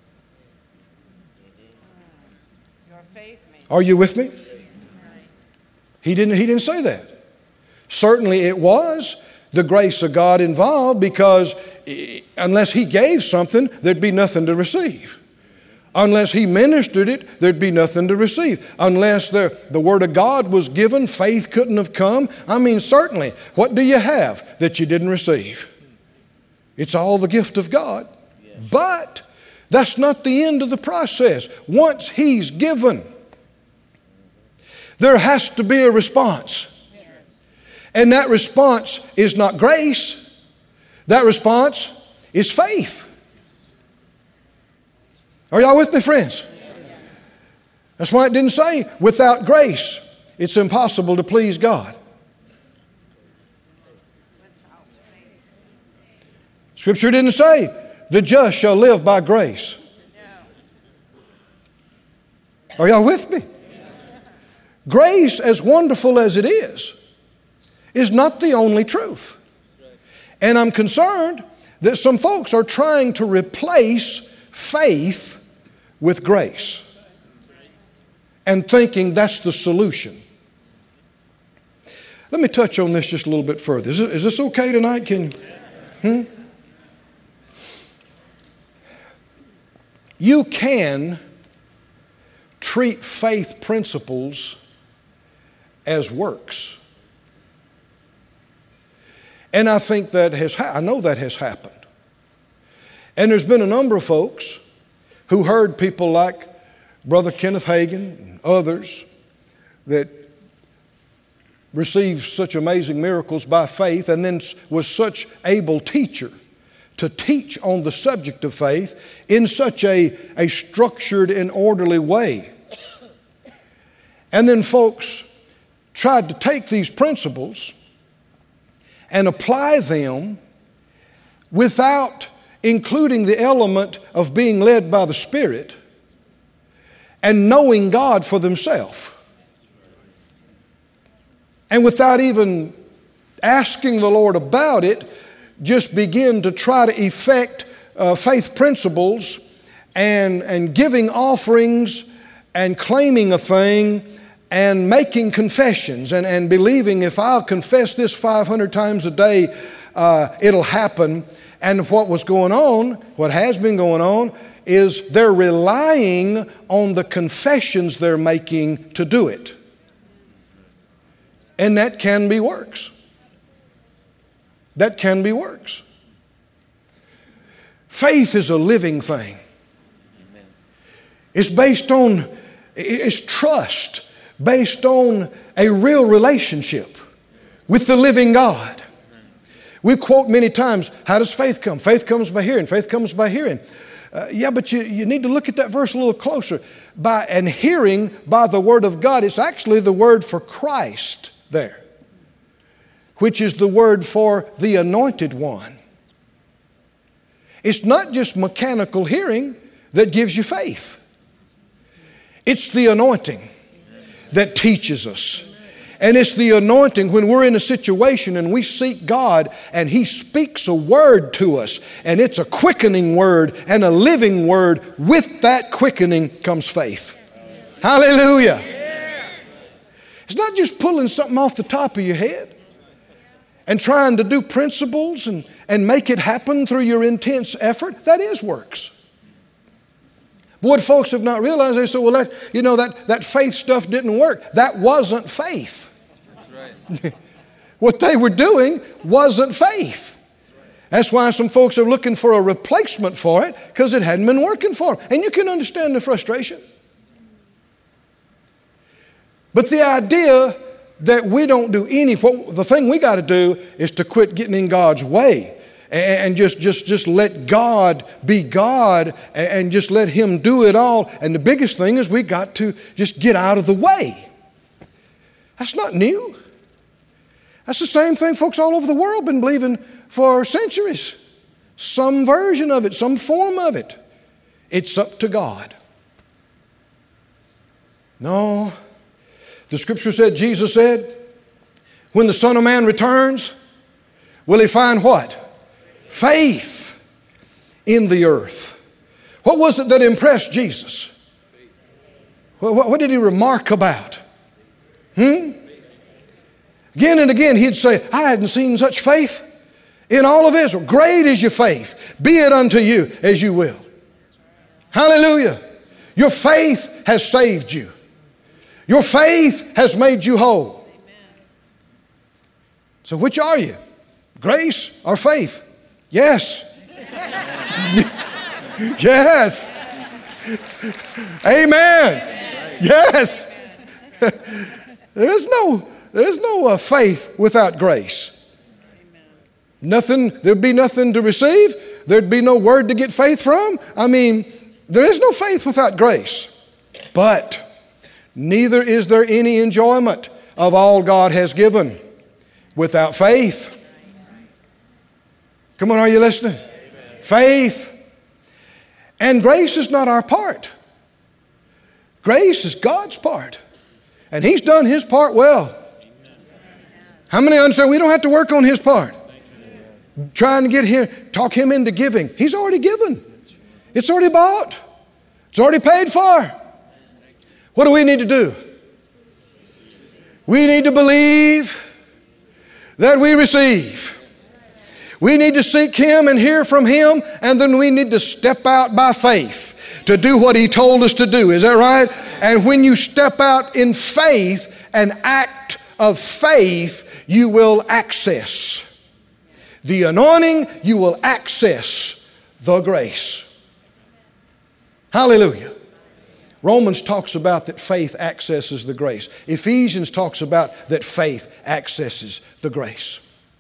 Are you with me? He didn't, he didn't say that. Certainly it was the grace of God involved, because unless he gave something, there'd be nothing to receive. Unless he ministered it, there'd be nothing to receive. Unless the, the word of God was given, faith couldn't have come. I mean, certainly, what do you have that you didn't receive? It's all the gift of God. But that's not the end of the process. Once he's given, there has to be a response. Yes. And that response is not grace. That response is faith. Are y'all with me, friends? Yes. That's why it didn't say without grace it's impossible to please God. Scripture didn't say the just shall live by grace. Are y'all with me? Grace, as wonderful as it is, is not the only truth. And I'm concerned that some folks are trying to replace faith with grace and thinking that's the solution. Let me touch on this just a little bit further. Is, it, is this okay tonight? Can, hmm? you can treat faith principles as works. And I think that has, ha- I know that has happened. And there's been a number of folks who heard people like Brother Kenneth Hagin and others that received such amazing miracles by faith, and then was such able teacher to teach on the subject of faith in such a, a structured and orderly way. And then folks tried to take these principles and apply them without including the element of being led by the Spirit and knowing God for themselves. And without even asking the Lord about it, just begin to try to effect uh, faith principles and, and giving offerings and claiming a thing and making confessions and, and believing if I'll confess this five hundred times a day, uh, it'll happen. And what was going on, what has been going on, is they're relying on the confessions they're making to do it. And that can be works. That can be works. Faith is a living thing. Amen. It's based on, it's trust, based on a real relationship with the living God. We quote many times, how does faith come? Faith comes by hearing. Faith comes by hearing. Uh, yeah, but you, you need to look at that verse a little closer. By and hearing by the word of God, it's actually the word for Christ there, which is the word for the anointed one. It's not just mechanical hearing that gives you faith. It's the anointing that teaches us. And it's the anointing when we're in a situation and we seek God and He speaks a word to us, and it's a quickening word and a living word. With that quickening comes faith. Hallelujah. It's not just pulling something off the top of your head and trying to do principles and, and make it happen through your intense effort. That is works. But what folks have not realized, they say, well, that, you know, that, that faith stuff didn't work. That wasn't faith. What they were doing wasn't faith. That's why some folks are looking for a replacement for it, because it hadn't been working for them. And you can understand the frustration. But the idea that we don't do any, what, the thing we got to do is to quit getting in God's way and just, just, just let God be God and just let Him do it all. And the biggest thing is we got to just get out of the way. That's not new. That's the same thing folks all over the world have been believing for centuries. Some version of it, some form of it. It's up to God. No. The scripture said, Jesus said, when the Son of Man returns, will He find what? Faith in the earth. What was it that impressed Jesus? What, what, what did He remark about? Hmm? Again and again He'd say, I hadn't seen such faith in all of Israel. Great is your faith. Be it unto you as you will. Hallelujah. Your faith has saved you. Your faith has made you whole. So which are you? Grace or faith? Yes. Yes. Amen. Yes. There is no There is no uh, faith without grace. Amen. Nothing, there'd be nothing to receive. There'd be no word to get faith from. I mean, there is no faith without grace. But neither is there any enjoyment of all God has given without faith. Come on, are you listening? Amen. Faith. And grace is not our part. Grace is God's part. And He's done His part well. How many understand we don't have to work on His part? Trying to get Him, talk Him into giving. He's already given. It's already bought. It's already paid for. What do we need to do? We need to believe that we receive. We need to seek Him and hear from Him, and then we need to step out by faith to do what He told us to do. Is that right? And when you step out in faith, an act of faith, you will access the anointing, you will access the grace. Hallelujah. Romans talks about that faith accesses the grace. Ephesians talks about that faith accesses the grace.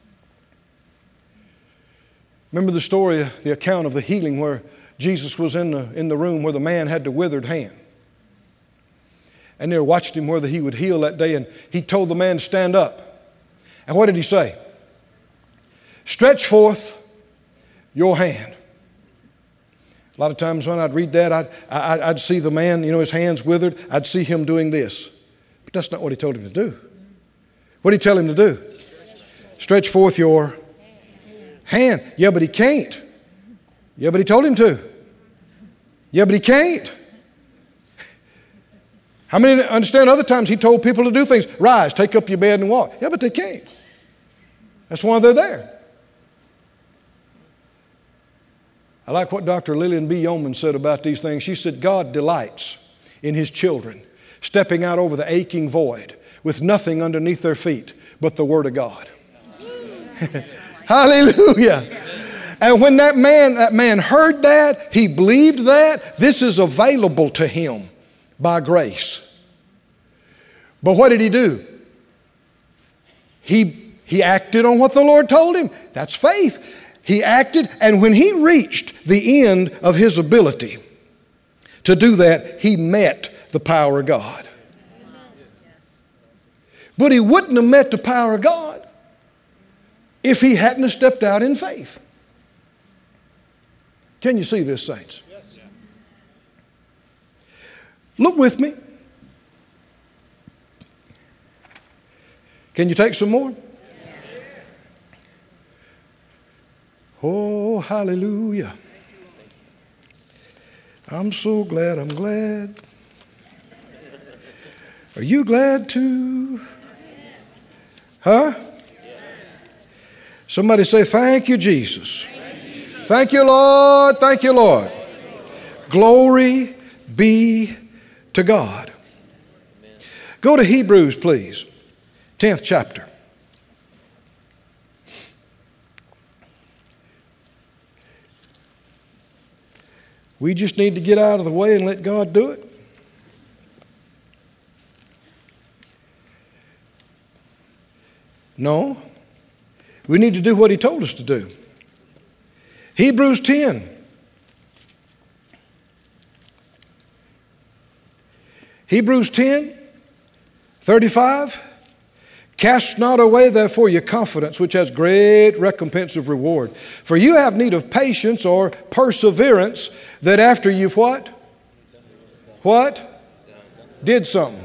Remember the story, the account of the healing where Jesus was in the, in the room where the man had the withered hand. And they watched him whether he would heal that day, and he told the man to stand up. And what did he say? Stretch forth your hand. A lot of times when I'd read that, I'd, I'd, I'd see the man, you know, his hands withered. I'd see him doing this. But that's not what he told him to do. What did he tell him to do? Stretch forth your hand. Yeah, but he can't. Yeah, but he told him to. Yeah, but he can't. How many understand other times he told people to do things? Rise, take up your bed and walk. Yeah, but they can't. That's why they're there. I like what Doctor Lillian B. Yeoman said about these things. She said, God delights in His children stepping out over the aching void with nothing underneath their feet but the Word of God. Hallelujah. And when that man, that man heard that, he believed that, this is available to him by grace. But what did he do? He, he acted on what the Lord told him. That's faith. He acted, and when he reached the end of his ability to do that, he met the power of God. But he wouldn't have met the power of God if he hadn't have stepped out in faith. Can you see this, saints? Look with me. Can you take some more? Oh, hallelujah. I'm so glad, I'm glad. Are you glad too? Huh? Somebody say, thank you, Jesus. Thank you, Lord. Thank you, Lord. Glory be to God. Go to Hebrews, please. tenth chapter. We just need to get out of the way and let God do it. No. We need to do what He told us to do. Hebrews ten. Hebrews ten, thirty-five. Cast not away therefore your confidence, which has great recompense of reward. For you have need of patience or perseverance, that after you've what? What? Did something.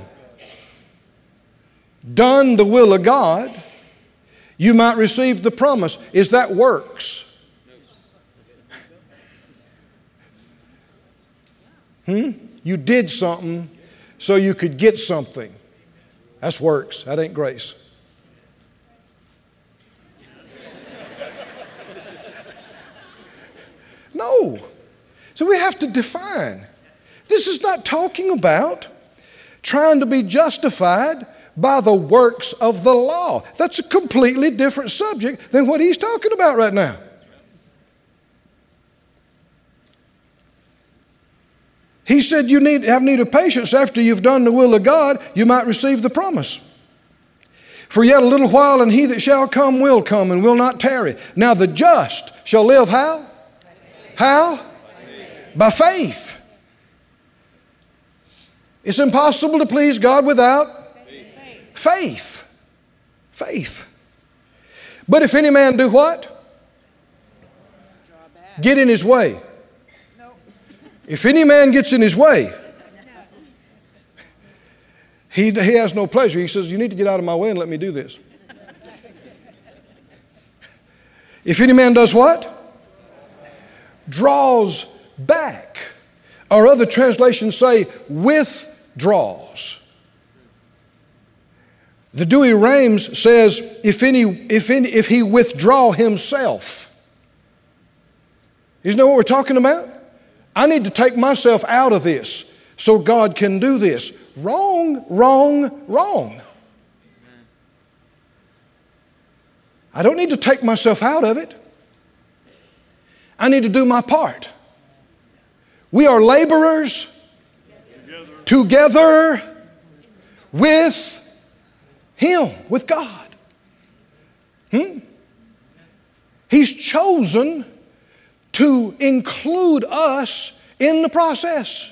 Done the will of God, you might receive the promise. Is that works? Hmm? You did something so you could get something. That's works. That ain't grace. No. So we have to define. This is not talking about trying to be justified by the works of the law. That's a completely different subject than what he's talking about right now. He said you need have need of patience after you've done the will of God, you might receive the promise. For yet a little while, and he that shall come will come and will not tarry. Now the just shall live how? How? By faith. It's impossible to please God without faith. Faith. But if any man do what? Get in his way. If any man gets in his way, he, he has no pleasure. He says, you need to get out of my way and let me do this. If any man does what? Draws back. Or other translations say withdraws. The Douay-Rheims says if any, if any, if he withdraw himself. Isn't that what we're talking about? I need to take myself out of this so God can do this. Wrong, wrong, wrong. I don't need to take myself out of it. I need to do my part. We are laborers together with Him, with God. Hmm? He's chosen to include us in the process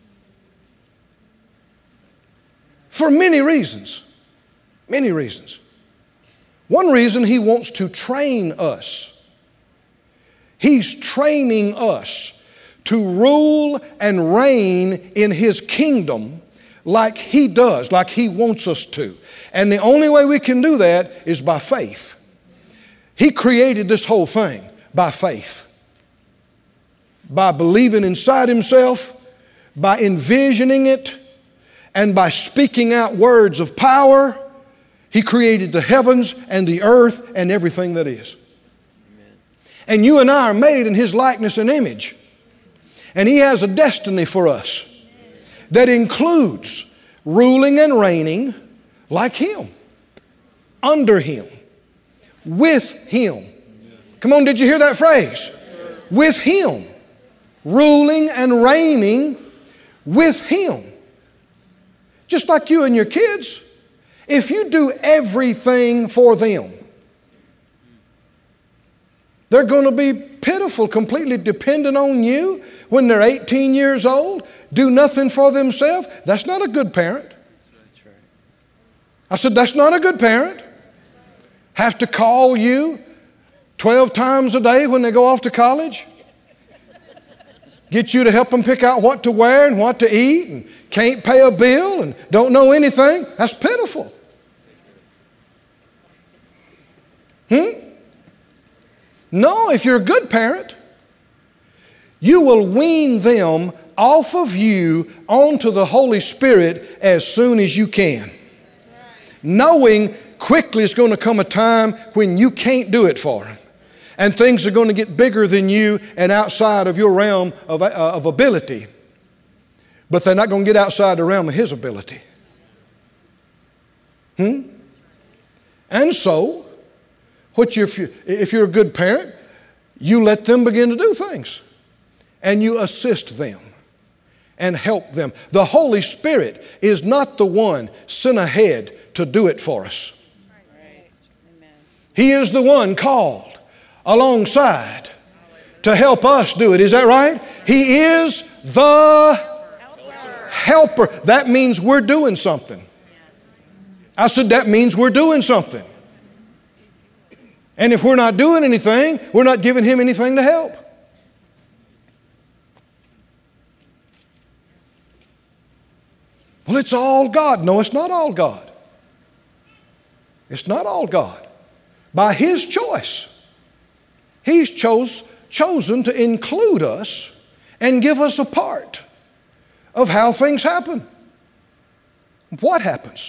for many reasons. Many reasons. One reason, He wants to train us. He's training us to rule and reign in His kingdom like He does, like He wants us to. And the only way we can do that is by faith. He created this whole thing by faith. By believing inside Himself, by envisioning it, and by speaking out words of power. He created the heavens and the earth and everything that is. Amen. And you and I are made in His likeness and image. And He has a destiny for us that includes ruling and reigning like Him, under Him, with Him. Come on, did you hear that phrase? With Him. Ruling and reigning with Him. Just like you and your kids. If you do everything for them, they're going to be pitiful, completely dependent on you when they're eighteen years old, do nothing for themselves. That's not a good parent. I said, that's not a good parent. Have to call you twelve times a day when they go off to college. Get you to help them pick out what to wear and what to eat, and can't pay a bill and don't know anything. That's pitiful. Hmm? No, if you're a good parent, you will wean them off of you onto the Holy Spirit as soon as you can. Knowing quickly it's going to come a time when you can't do it for them. And things are going to get bigger than you and outside of your realm of, uh, of ability. But they're not going to get outside the realm of His ability. Hmm? And so, what you, if, you, if you're a good parent, you let them begin to do things. And you assist them and help them. The Holy Spirit is not the one sent ahead to do it for us. He is the one called alongside to help us do it. Is that right? He is the helper. That means we're doing something. I said that means we're doing something. And if we're not doing anything, we're not giving Him anything to help. Well, it's all God. No, it's not all God. It's not all God. By His choice, He's chose, chosen to include us and give us a part of how things happen. What happens?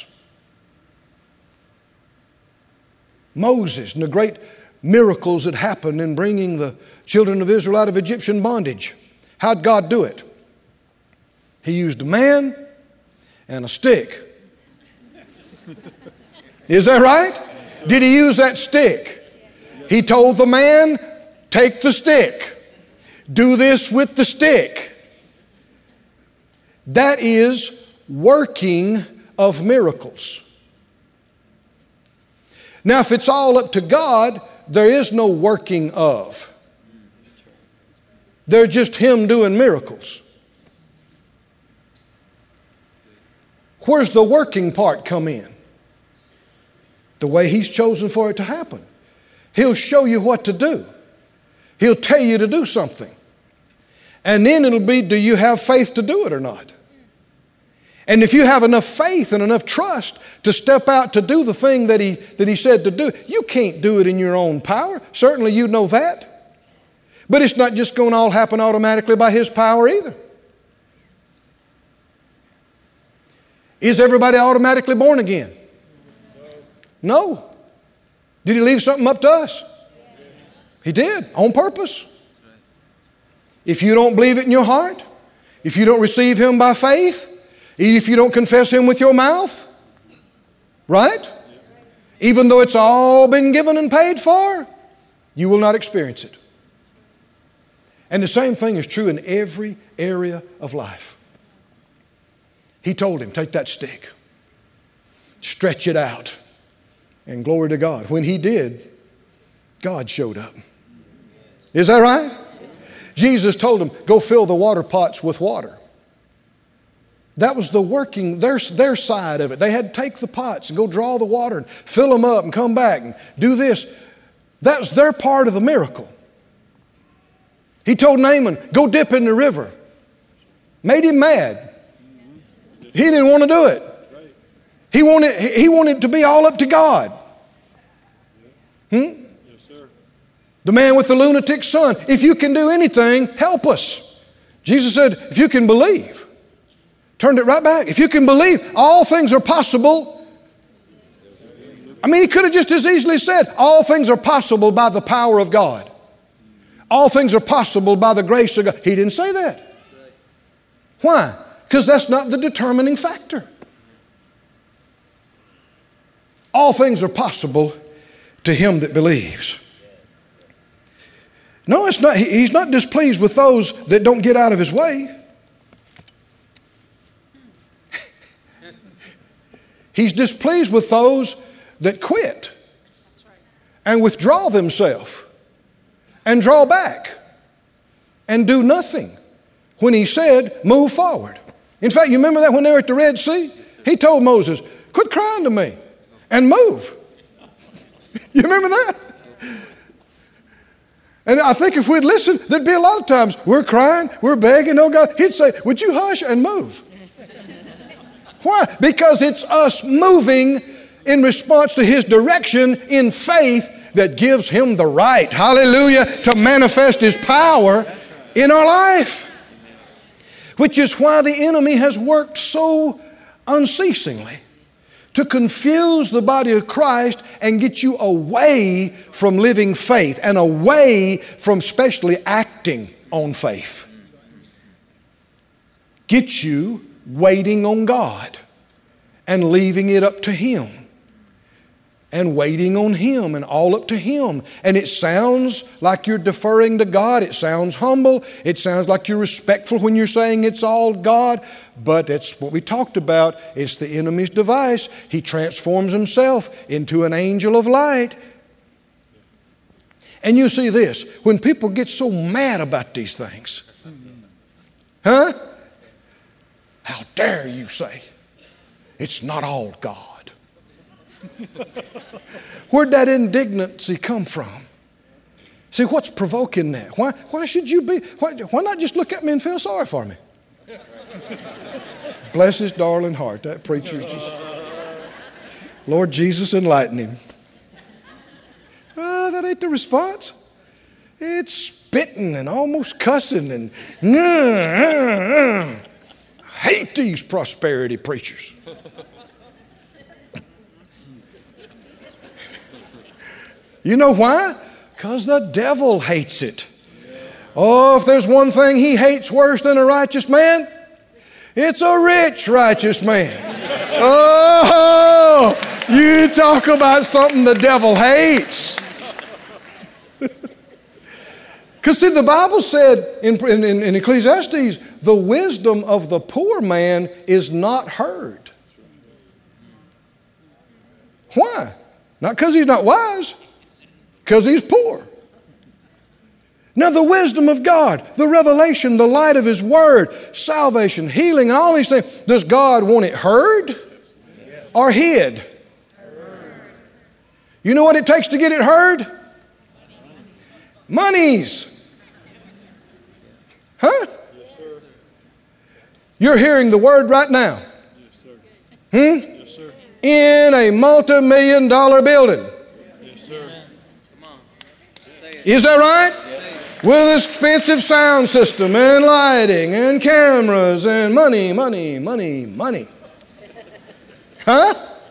Moses and the great miracles that happened in bringing the children of Israel out of Egyptian bondage. How'd God do it? He used a man and a stick. Is that right? Did He use that stick? He told the man, take the stick. Do this with the stick. That is working of miracles. Now, if it's all up to God, there is no working of. There's just Him doing miracles. Where's the working part come in? The way He's chosen for it to happen. He'll show you what to do. He'll tell you to do something. And then it'll be, do you have faith to do it or not? And if you have enough faith and enough trust to step out to do the thing that he, that he said to do, you can't do it in your own power. Certainly you know that. But it's not just going to all happen automatically by His power either. Is everybody automatically born again? No. Did He leave something up to us? He did, on purpose. If you don't believe it in your heart, if you don't receive Him by faith, if you don't confess Him with your mouth, right? Even though it's all been given and paid for, you will not experience it. And the same thing is true in every area of life. He told him, take that stick, stretch it out, and glory to God. When he did, God showed up. Is that right? Jesus told him, go fill the water pots with water. That was the working, their, their side of it. They had to take the pots and go draw the water and fill them up and come back and do this. That was their part of the miracle. He told Naaman, go dip in the river. Made him mad. He didn't want to do it. He wanted, he wanted to be all up to God. Hmm? The man with the lunatic son, if you can do anything, help us. Jesus said, if you can believe. Turned it right back. If you can believe, all things are possible. I mean, he could have just as easily said, all things are possible by the power of God. All things are possible by the grace of God. He didn't say that. Why? Because that's not the determining factor. All things are possible to him that believes. No, it's not. He's not displeased with those that don't get out of his way. He's displeased with those that quit and withdraw themselves and draw back and do nothing when he said, move forward. In fact, you remember that when they were at the Red Sea? He told Moses, quit crying to me and move. You remember that? And I think if we'd listened, there'd be a lot of times we're crying, we're begging, oh God. He'd say, would you hush and move? Why? Because it's us moving in response to his direction in faith that gives him the right, hallelujah, to manifest his power in our life. Which is why the enemy has worked so unceasingly to confuse the body of Christ and get you away from living faith and away from especially acting on faith. Get you waiting on God and leaving it up to Him and waiting on Him and all up to Him. And it sounds like you're deferring to God. It sounds humble. It sounds like you're respectful when you're saying it's all God. But it's what we talked about. It's the enemy's device. He transforms himself into an angel of light. And you see this, when people get so mad about these things, huh? How dare you say it's not all God? Where'd that indignancy come from? See, what's provoking that? Why, why should you be, why, why not just look at me and feel sorry for me? Bless his darling heart. That preacher just, Lord Jesus, enlighten him. Oh, that ain't the response. It's spitting and almost cussing and mm, mm, mm. Hate these prosperity preachers. You know why? Because the devil hates it. Oh, if there's one thing he hates worse than a righteous man, it's a rich righteous man. Oh, you talk about something the devil hates. Because see, the Bible said in, in, in Ecclesiastes, the wisdom of the poor man is not heard. Why? Not because he's not wise, because he's poor. Now the wisdom of God, the revelation, the light of His Word, salvation, healing, and all these things, does God want it heard or hid? You know what it takes to get it heard? Monies. Huh? Yes, sir. You're hearing the Word right now. Yes, sir. Hmm? Yes, sir. In a multi-million dollar building. Yes, sir. Is that right? Yes. With expensive sound system and lighting and cameras and money, money, money, money. Huh?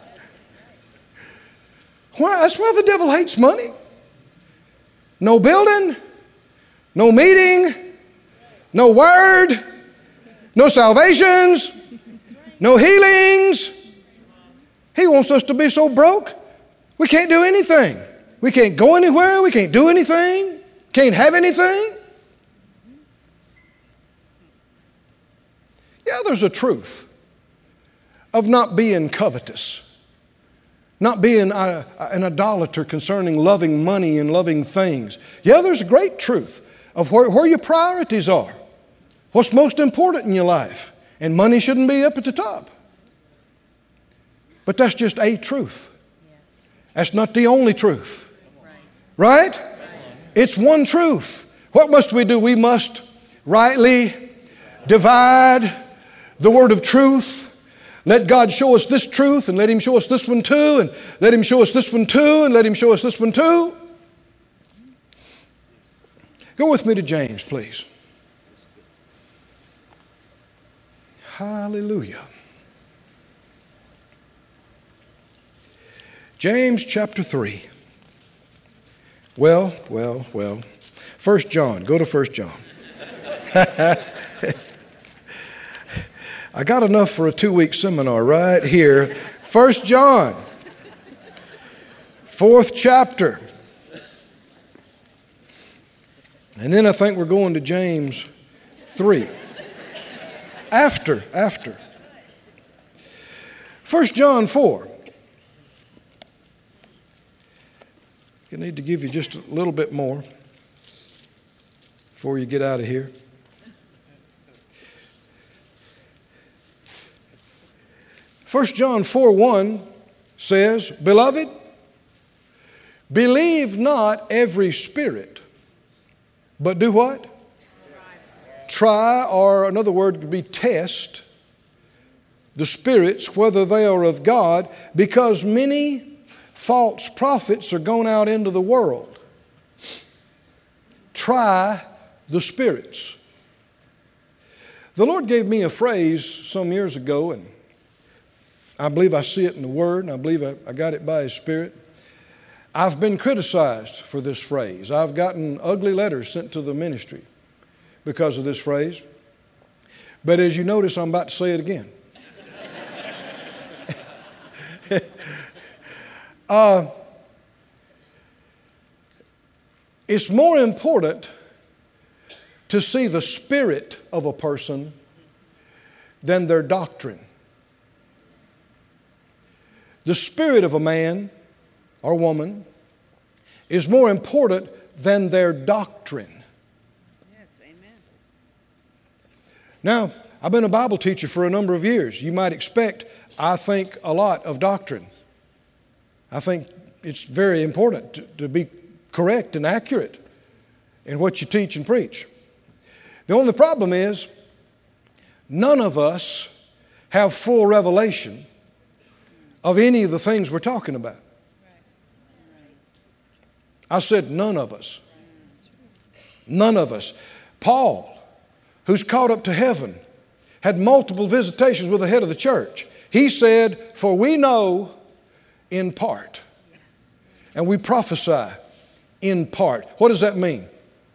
Why? That's why the devil hates money. No building, no meeting, no word, no salvations, no healings. He wants us to be so broke, we can't do anything. We can't go anywhere. We can't do anything. Can't have anything. Yeah, there's a truth of not being covetous, not being a, an idolater concerning loving money and loving things. Yeah, there's a great truth of where, where your priorities are, what's most important in your life, and money shouldn't be up at the top. But that's just a truth. That's not the only truth. Right? It's one truth. What must we do? We must rightly divide the word of truth. Let God show us this truth, and let Him show us this one too, and let Him show us this one too, and let Him show us this one too. Go with me to James, please. Hallelujah. James chapter three. Well, well, well. First John. Go to First John. I got enough for a two-week seminar right here. First John. Fourth chapter. And then I think we're going to James three. After, after. First John four. I need to give you just a little bit more before you get out of here. First John four one says, Beloved, believe not every spirit, but do what? Try, Try or another word could be test the spirits, whether they are of God, because many false prophets are going out into the world. Try the spirits. The Lord gave me a phrase some years ago, and I believe I see it in the Word, and I believe I, I got it by His Spirit. I've been criticized for this phrase. I've gotten ugly letters sent to the ministry because of this phrase. But as you notice, I'm about to say it again. Uh, it's more important to see the spirit of a person than their doctrine. The spirit of a man or woman is more important than their doctrine. Yes, amen. Now, I've been a Bible teacher for a number of years. You might expect, I think, a lot of doctrine. I think it's very important to, to be correct and accurate in what you teach and preach. The only problem is none of us have full revelation of any of the things we're talking about. I said none of us. None of us. Paul, who's caught up to heaven, had multiple visitations with the head of the church. He said, for we know in part, and we prophesy in part. What does that mean?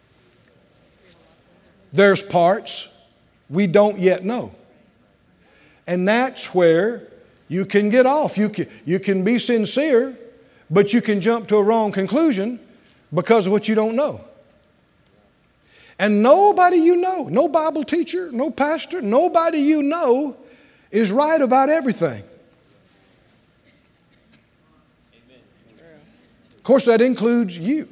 There's parts we don't yet know. And that's where you can get off. You can, you can be sincere, but you can jump to a wrong conclusion because of what you don't know. And nobody you know, no Bible teacher, no pastor, nobody you know is right about everything. Of course, that includes you.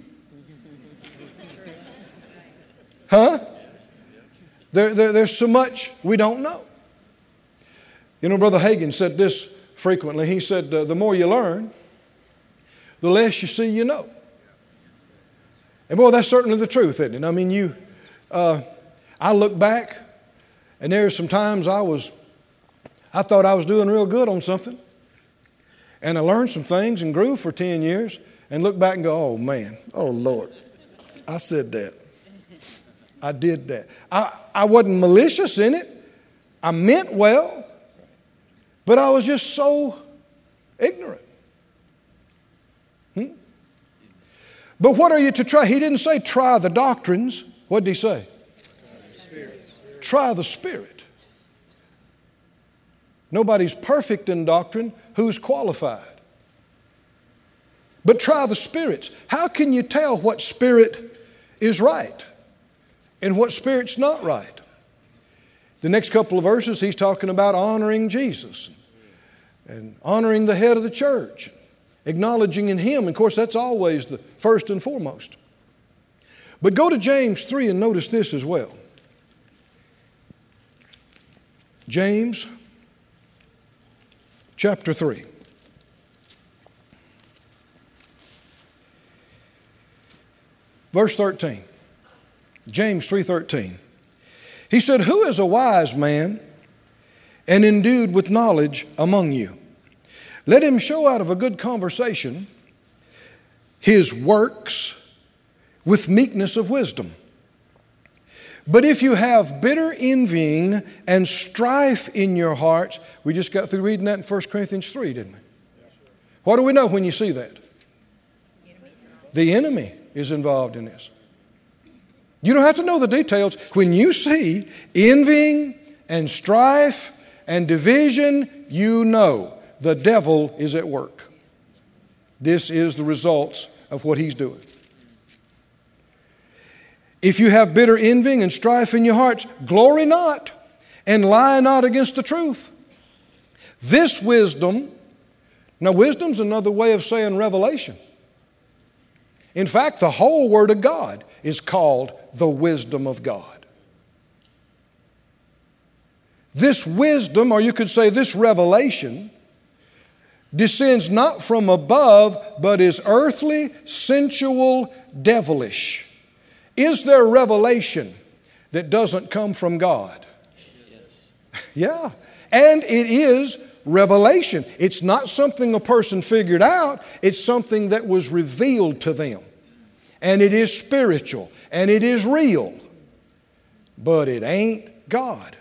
Huh? There, there, there's so much we don't know. You know, Brother Hagin said this frequently. He said, uh, the more you learn, the less you see you know. And boy, that's certainly the truth, isn't it? I mean, you, uh, I look back, and there's some times I was, I thought I was doing real good on something. And I learned some things and grew for ten years. And look back and go, oh man, oh Lord, I said that. I did that. I, I wasn't malicious in it. I meant well, but I was just so ignorant. Hmm? But what are you to try? He didn't say try the doctrines. What did he say? Try the Spirit. Nobody's perfect in doctrine. Who's qualified? But try the spirits. How can you tell what spirit is right and what spirit's not right? The next couple of verses, he's talking about honoring Jesus and honoring the head of the church, acknowledging in him. And of course, that's always the first and foremost. But go to James three and notice this as well. James chapter three. Verse thirteen. James three thirteen. He said, "Who is a wise man and endued with knowledge among you? Let him show out of a good conversation his works with meekness of wisdom. But if you have bitter envying and strife in your hearts," we just got through reading that in First Corinthians three, didn't we? What do we know when you see that? The enemy is involved in this. You don't have to know the details. When you see envying and strife and division, you know the devil is at work. This is the results of what he's doing. If you have bitter envying and strife in your hearts, glory not and lie not against the truth. This wisdom, now wisdom's another way of saying revelation. In fact, the whole Word of God is called the wisdom of God. This wisdom, or you could say this revelation, descends not from above, but is earthly, sensual, devilish. Is there revelation that doesn't come from God? Yes. Yeah. And it is revelation. It's not something a person figured out. It's something that was revealed to them. And it is spiritual. And it is real. But it ain't God.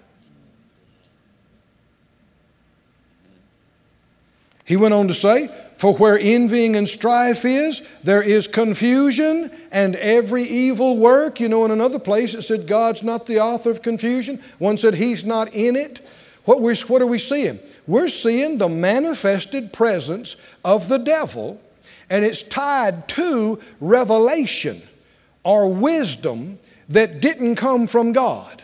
He went on to say, "For where envying and strife is, there is confusion and every evil work." You know, in another place it said God's not the author of confusion. One said He's not in it. What, we're, what are we seeing? We're seeing the manifested presence of the devil, and it's tied to revelation or wisdom that didn't come from God.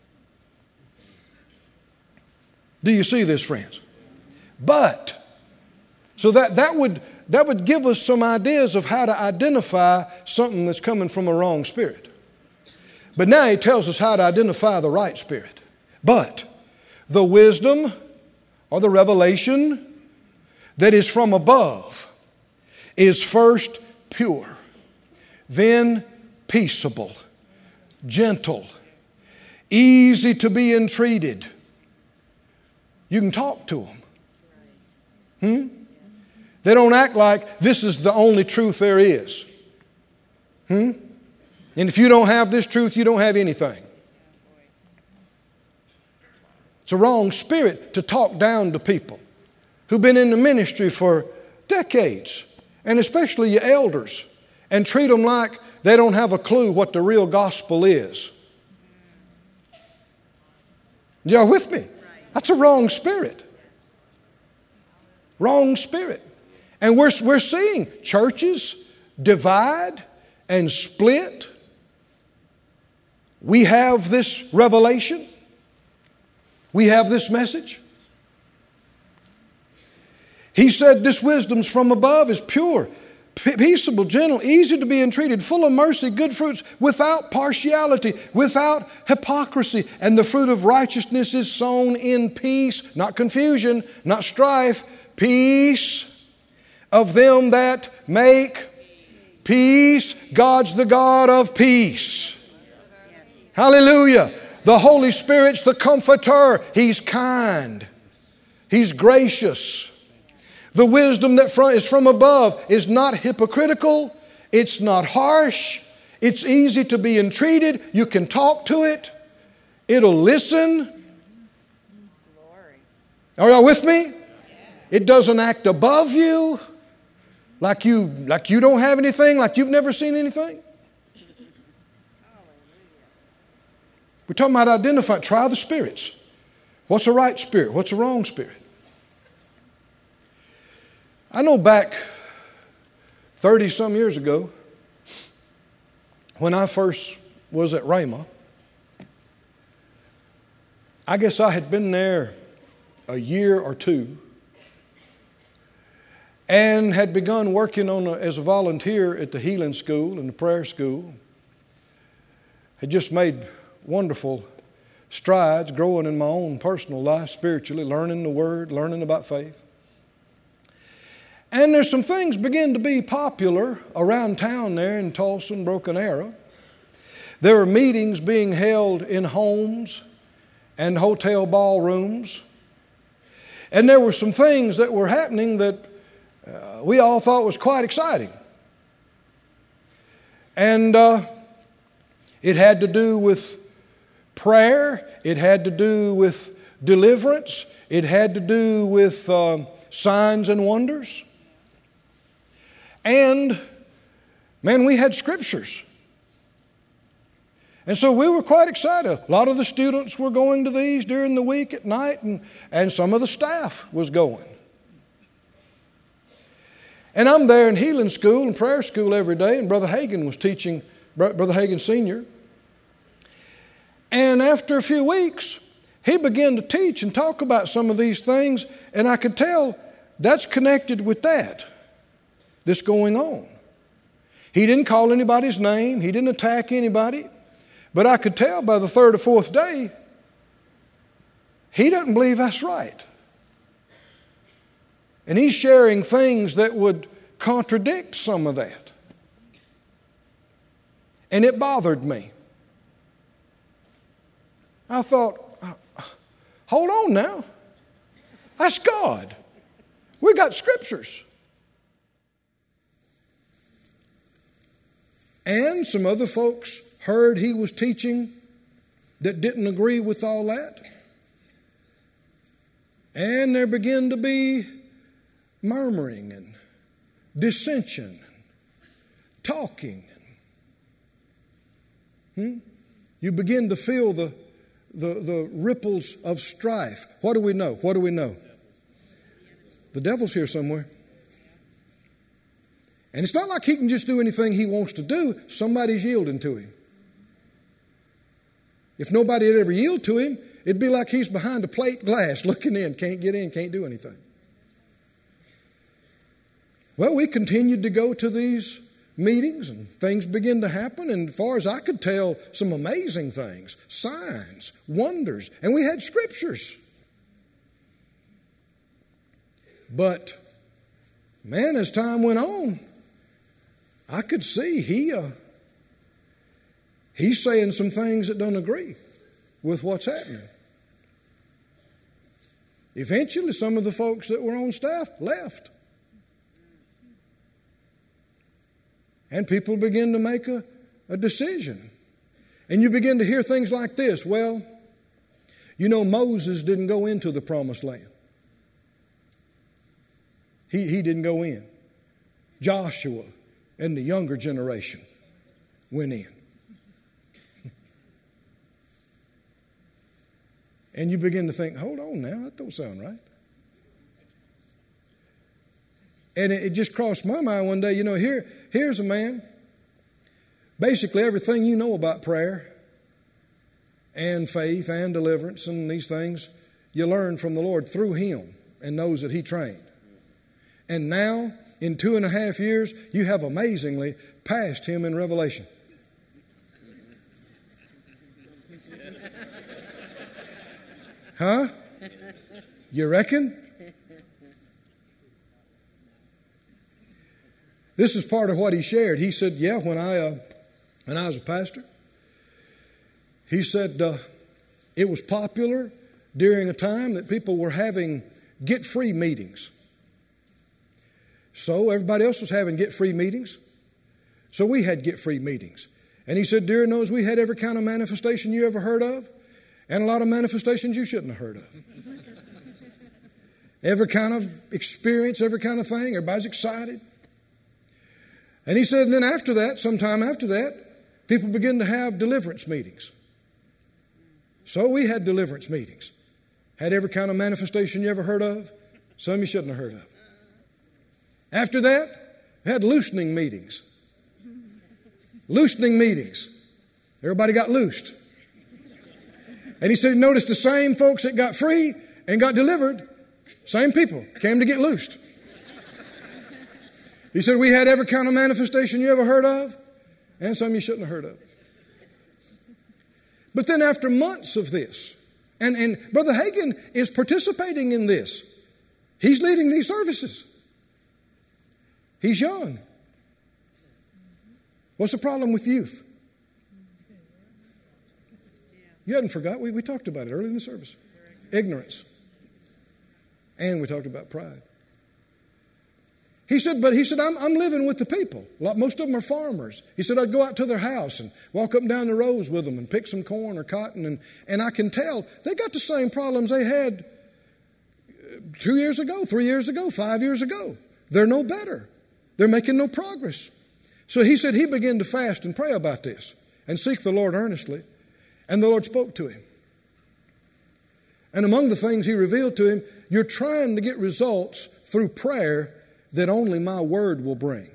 Do you see this, friends? But So that, that, would, that would give us some ideas of how to identify something that's coming from a wrong spirit. But now he tells us how to identify the right spirit. But the wisdom or the revelation that is from above is first pure, then peaceable, gentle, easy to be entreated. You can talk to them. Hmm? They don't act like this is the only truth there is. Hmm? And if you don't have this truth, you don't have anything. It's a wrong spirit to talk down to people who've been in the ministry for decades, and especially your elders, and treat them like they don't have a clue what the real gospel is. Y'all with me? That's a wrong spirit. Wrong spirit. And we're, we're seeing churches divide and split. We have this revelation. We have this message. He said this wisdom's from above is pure, peaceable, gentle, easy to be entreated, full of mercy, good fruits, without partiality, without hypocrisy. And the fruit of righteousness is sown in peace, not confusion, not strife, peace of them that make peace. God's the God of peace. Hallelujah. The Holy Spirit's the comforter. He's kind. He's gracious. The wisdom that is from above is not hypocritical. It's not harsh. It's easy to be entreated. You can talk to it. It'll listen. Are y'all with me? It doesn't act above you like you, like you don't have anything, like you've never seen anything. We're talking about identifying, try the spirits. What's a right spirit? What's a wrong spirit? I know back thirty-some years ago, when I first was at Rhema, I guess I had been there a year or two and had begun working on a, as a volunteer at the healing school and the prayer school. Had just made wonderful strides growing in my own personal life spiritually, learning the Word, learning about faith. And there's some things begin to be popular around town there in Tulsa and Broken Arrow. There were meetings being held in homes and hotel ballrooms. And there were some things that were happening that uh, we all thought was quite exciting. And uh, it had to do with prayer. It had to do with deliverance. It had to do with uh, signs and wonders. And, man, we had scriptures. And so we were quite excited. A lot of the students were going to these during the week at night, and, and some of the staff was going. And I'm there in healing school and prayer school every day, and Brother Hagin was teaching, Brother Hagin Senior And after a few weeks, he began to teach and talk about some of these things, and I could tell that's connected with that that's going on. He didn't call anybody's name. He didn't attack anybody. But I could tell by the third or fourth day, he doesn't believe that's right. And he's sharing things that would contradict some of that. And it bothered me. I thought, hold on now. That's God. We got scriptures. And some other folks heard he was teaching that didn't agree with all that. And there began to be murmuring and dissension and talking. Hmm? You begin to feel the, the, the ripples of strife. What do we know? What do we know? The devil's here somewhere. And it's not like he can just do anything he wants to do. Somebody's yielding to him. If nobody had ever yielded to him, it'd be like he's behind a plate glass looking in, can't get in, can't do anything. Well, we continued to go to these meetings and things began to happen. And as far as I could tell, some amazing things, signs, wonders, and we had scriptures. But, man, as time went on, I could see he... Uh, He's saying some things that don't agree with what's happening. Eventually, some of the folks that were on staff left. And people begin to make a, a decision. And you begin to hear things like this. Well, you know, Moses didn't go into the promised land. He, he didn't go in. Joshua and the younger generation went in. And you begin to think, hold on now, that don't sound right. And it, it just crossed my mind one day, you know, here, here's a man, basically everything you know about prayer and faith and deliverance and these things, you learn from the Lord through him and those that he trained. And now, in two and a half years, you have amazingly passed him in revelation. Huh? You reckon? This is part of what he shared. He said, yeah, when I, uh, when I was a pastor, he said uh, it was popular during a time that people were having get-free meetings. So everybody else was having get-free meetings. So we had get-free meetings. And he said during those we had every kind of manifestation you ever heard of. And a lot of manifestations you shouldn't have heard of. Every kind of experience, every kind of thing. Everybody's excited. And he said, and then after that, sometime after that, people begin to have deliverance meetings. So we had deliverance meetings. Had every kind of manifestation you ever heard of. Some you shouldn't have heard of. After that, we had loosening meetings. Loosening meetings. Everybody got loosed. And he said, notice the same folks that got free and got delivered, same people came to get loosed. He said, we had every kind of manifestation you ever heard of, and some you shouldn't have heard of. But then after months of this, and, and Brother Hagin is participating in this. He's leading these services. He's young. What's the problem with youth? You hadn't forgot. We, we talked about it early in the service. Ignorance. And we talked about pride. He said, but he said, I'm, I'm living with the people. Most of them are farmers. He said, I'd go out to their house and walk up and down the rows with them and pick some corn or cotton. And, and I can tell they got the same problems they had two years ago, three years ago, five years ago. They're no better. They're making no progress. So he said he began to fast and pray about this and seek the Lord earnestly. And the Lord spoke to him. And among the things he revealed to him, you're trying to get results through prayer that only my word will bring.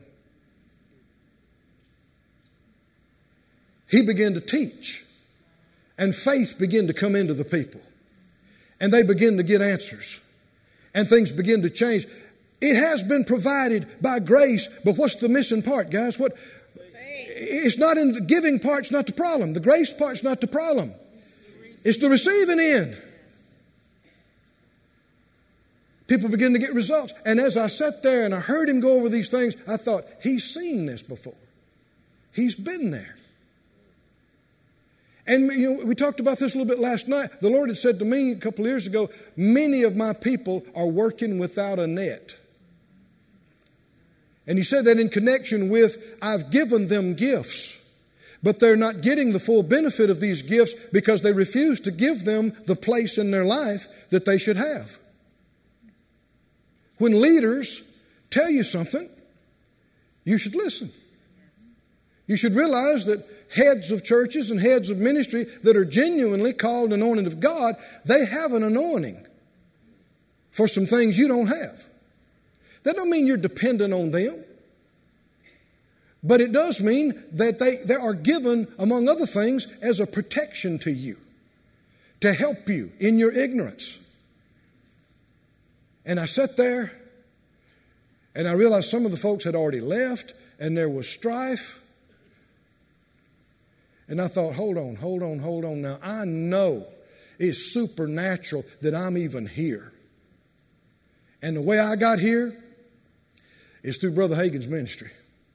He began to teach, and faith began to come into the people, and they begin to get answers, and things begin to change. It has been provided by grace, but what's the missing part, guys? What? It's not in the giving part's not the problem. The grace part's not the problem. It's the receiving end. People begin to get results. And as I sat there and I heard him go over these things, I thought, he's seen this before. He's been there. And you know, we talked about this a little bit last night. The Lord had said to me a couple of years ago, many of my people are working without a net. And he said that in connection with, I've given them gifts, but they're not getting the full benefit of these gifts because they refuse to give them the place in their life that they should have. When leaders tell you something, you should listen. You should realize that heads of churches and heads of ministry that are genuinely called and anointed of God, they have an anointing for some things you don't have. That don't mean you're dependent on them. But it does mean that they, they are given, among other things, as a protection to you, to help you in your ignorance. And I sat there, and I realized some of the folks had already left, and there was strife. And I thought, hold on, hold on, hold on now. I know it's supernatural that I'm even here. And the way I got here is through Brother Hagin's ministry.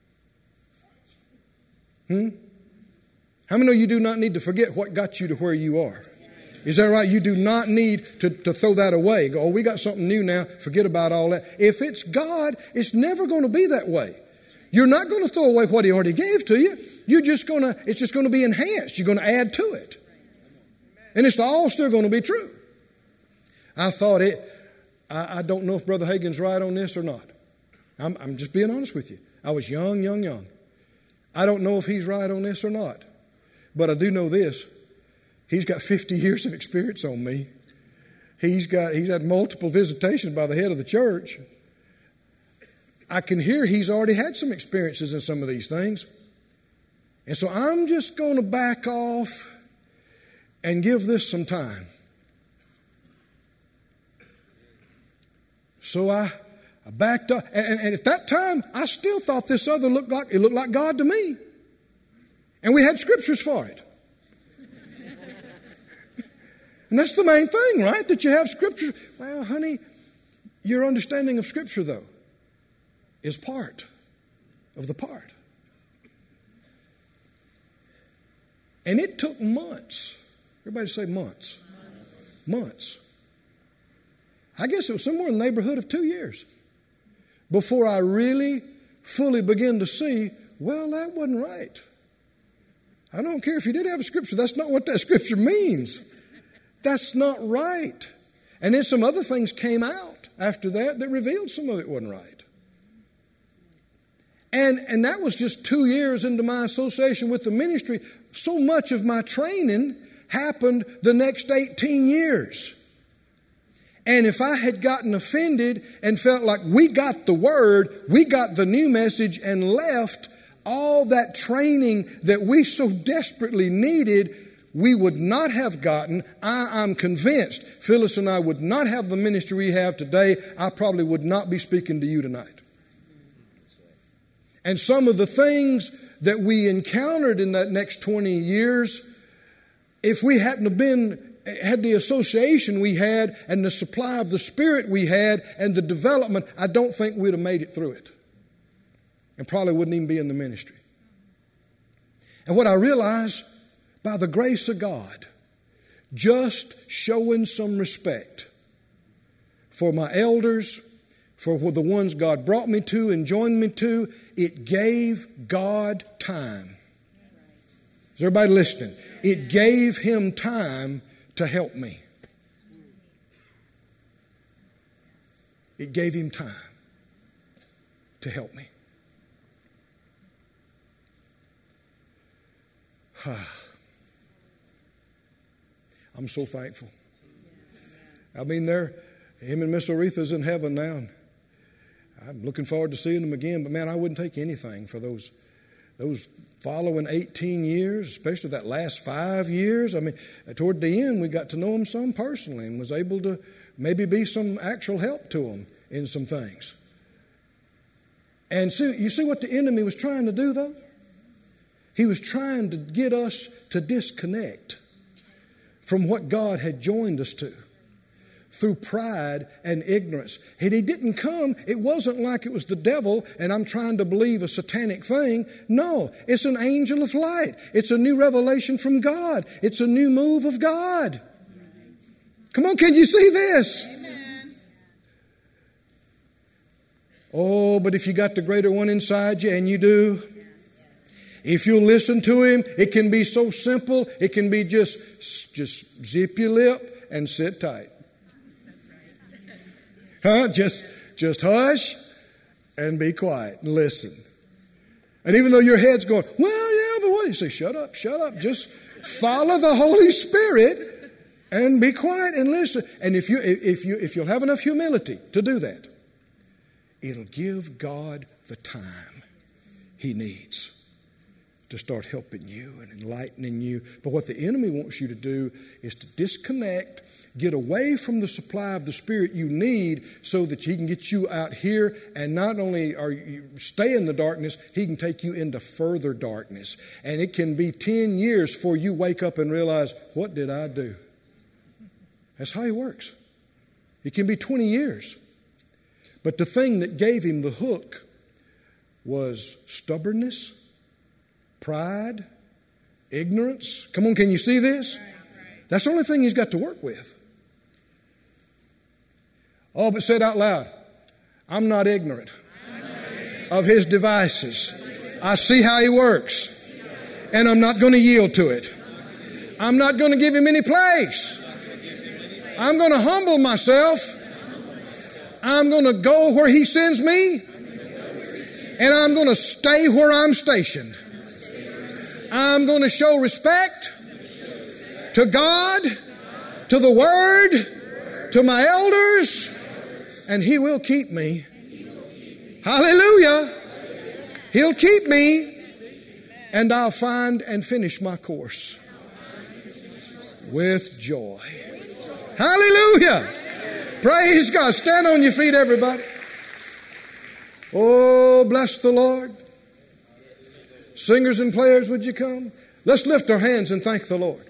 Hmm? How many know you do not need to forget what got you to where you are? Is that right? You do not need to, to throw that away. Go, oh, we got something new now. Forget about all that. If it's God, it's never going to be that way. You're not going to throw away what He already gave to you. You're just going to, it's just going to be enhanced. You're going to add to it. And it's all still going to be true. I thought it, I, I don't know if Brother Hagin's right on this or not. I'm, I'm just being honest with you. I was young, young, young. I don't know if he's right on this or not. But I do know this. He's got fifty years of experience on me. He's got, he's had multiple visitations by the head of the church. I can hear he's already had some experiences in some of these things. And so I'm just going to back off and give this some time. So I, I backed up. And, and at that time, I still thought this other looked like, it looked like God to me. And we had scriptures for it. And that's the main thing, right? That you have scripture. Well, honey, your understanding of scripture, though, is part of the part. And it took months. Everybody say months. Months. Months. I guess it was somewhere in the neighborhood of two years before I really fully began to see, well, that wasn't right. I don't care if you did have a scripture. That's not what that scripture means. That's not right. And then some other things came out after that that revealed some of it wasn't right. And, and that was just two years into my association with the ministry. So much of my training happened the next eighteen years. And if I had gotten offended and felt like we got the word, we got the new message and left, all that training that we so desperately needed, we would not have gotten. I, I'm convinced Phyllis and I would not have the ministry we have today. I probably would not be speaking to you tonight. And some of the things that we encountered in that next twenty years, if we hadn't have been had the association we had and the supply of the Spirit we had and the development, I don't think we'd have made it through it. And probably wouldn't even be in the ministry. And what I realize, by the grace of God, just showing some respect for my elders, for the ones God brought me to and joined me to, it gave God time. Is everybody listening? It gave Him time to help me. It gave Him time to help me. I'm so thankful. I mean, they're, him and Miss Aretha's in heaven now. I'm looking forward to seeing them again. But man, I wouldn't take anything for those those following eighteen years, especially that last five years. I mean, toward the end, we got to know them some personally and was able to maybe be some actual help to them in some things. And see, you see what the enemy was trying to do, though? He was trying to get us to disconnect from what God had joined us to through pride and ignorance. And he didn't come, it wasn't like it was the devil and I'm trying to believe a satanic thing. No, it's an angel of light. It's a new revelation from God. It's a new move of God. Come on, can you see this? Amen. Oh, but if you got the greater one inside you, and you do, if you'll listen to him, it can be so simple. It can be just, just zip your lip and sit tight. Huh? Just, just hush and be quiet and listen. And even though your head's going, well, yeah, but what? You say, shut up, shut up. Just follow the Holy Spirit and be quiet and listen. And if you, if you, if you'll have enough humility to do that, it'll give God the time He needs to start helping you and enlightening you. But what the enemy wants you to do is to disconnect, get away from the supply of the Spirit you need so that he can get you out here, and not only are you stay in the darkness, he can take you into further darkness. And it can be ten years before you wake up and realize, what did I do? That's how he works. It can be twenty years. But the thing that gave him the hook was stubbornness, pride, ignorance. Come on, can you see this? That's the only thing he's got to work with. Oh, but said out loud, I'm not ignorant of his devices. I see how he works, and I'm not going to yield to it. I'm not going to give him any place. I'm going to humble myself. I'm going to go where he sends me, and I'm going to stay where I'm stationed. I'm going to show respect to God, to the Word, to my elders, and He will keep me. Hallelujah. He'll keep me, and I'll find and finish my course with joy. Hallelujah. Praise God. Stand on your feet, everybody. Oh, bless the Lord. Singers and players, would you come? Let's lift our hands and thank the Lord.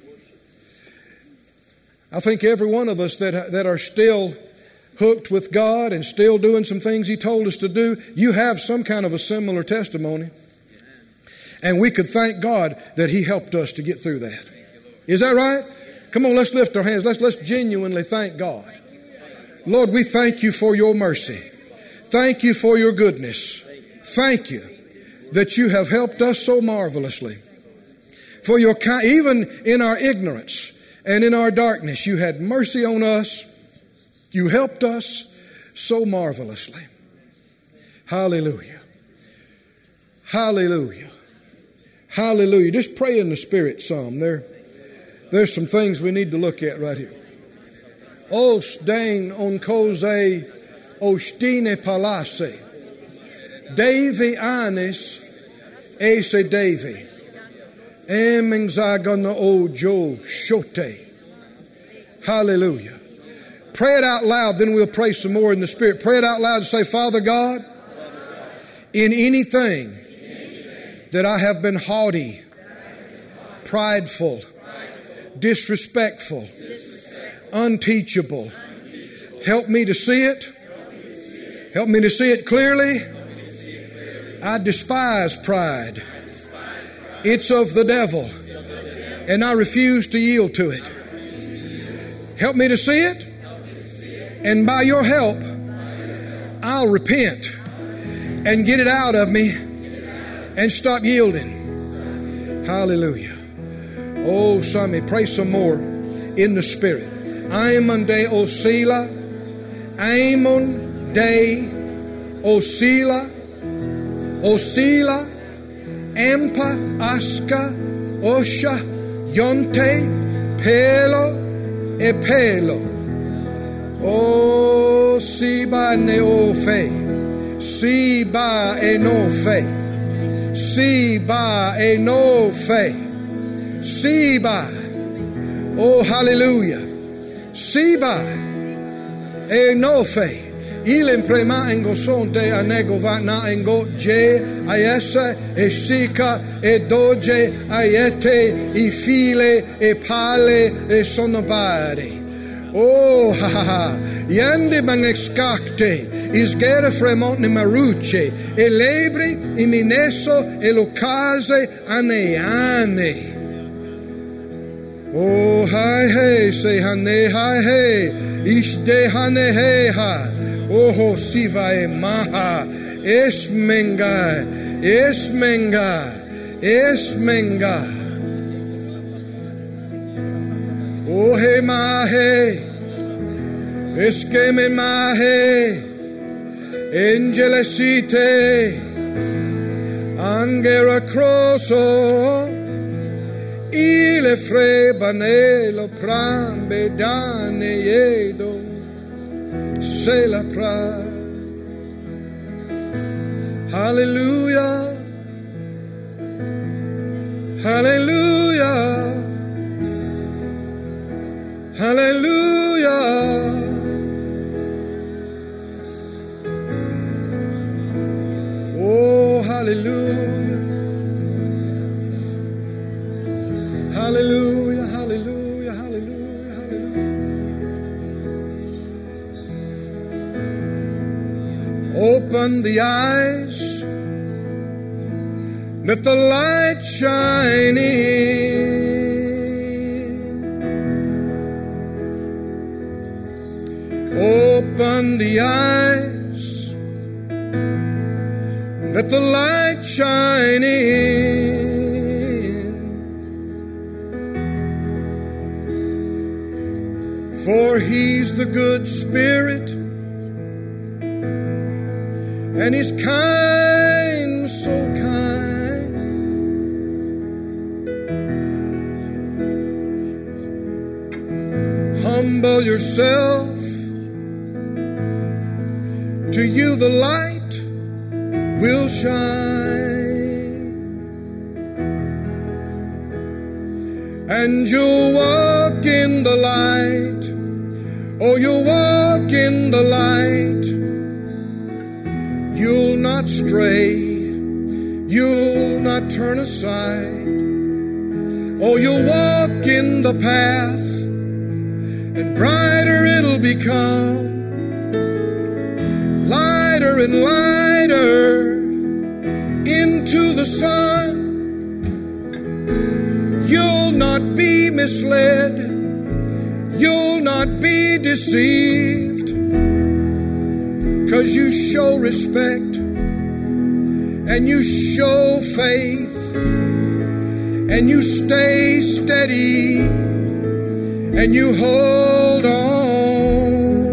I think every one of us that, that are still hooked with God and still doing some things He told us to do, you have some kind of a similar testimony. And we could thank God that He helped us to get through that. Is that right? Come on, let's lift our hands. Let's, let's genuinely thank God. Lord, we thank You for Your mercy. Thank You for Your goodness. Thank You that You have helped us so marvelously. For Your kind, even in our ignorance and in our darkness, You had mercy on us. You helped us so marvelously. Hallelujah. Hallelujah. Hallelujah. Just pray in the Spirit some. There, There's some things we need to look at right here. Os dain on cose ostine palase. Devi anis ese devi. Emengzagana ojo shote. Hallelujah. Pray it out loud, then we'll pray some more in the Spirit. Pray it out loud and say, Father God, in anything that I have been haughty, prideful, disrespectful, unteachable, help me to see it. Help me to see it clearly. I despise pride. It's of the devil, and I refuse to yield to it. Help me to see it, and by your help, I'll repent and get it out of me and stop yielding. Hallelujah. Oh, Sammy, pray some more in the Spirit. Aimon de Osila, Aimon de Osila, Osila, Ampa, Aska, Osha, Yonte, Pelo, E Pelo. Oh, Siba Neofe, Siba Enofe, Siba Enofe, Siba. Oh, hallelujah. Siba Enofe. Ilim prema engosonte anego vana engo je ayesa e sika e doje ayete e file e pale e sonobare. Oh, ha ha ha. Yande mangexcacte isgere fremont maruche e lebri e mineso e locase aneane. Oh, hi hey, say hane hi hey, ishte hane hey ha. Oh, siva e maha, esmenga, esmenga, esmenga. Oh, he mahe, eskeme mahe, angelicite, angera crosso, ile frebane lo prambe dane yedo. C'est la pride. Hallelujah. Hallelujah. Hallelujah. Oh, hallelujah. Hallelujah. Hallelujah. Hallelujah. Open the eyes, let the light shine in. Open the eyes, let the light shine in. For He's the good Spirit, and He's kind, so kind. Humble yourself. To you the light will shine, and you'll walk in the light. Oh, you'll walk in the light. You'll not stray, you'll not turn aside. Oh, you'll walk in the path, and brighter it'll become, lighter and lighter into the sun. You'll not be misled, you'll not be deceived, 'cause you show respect, and you show faith, and you stay steady, and you hold on.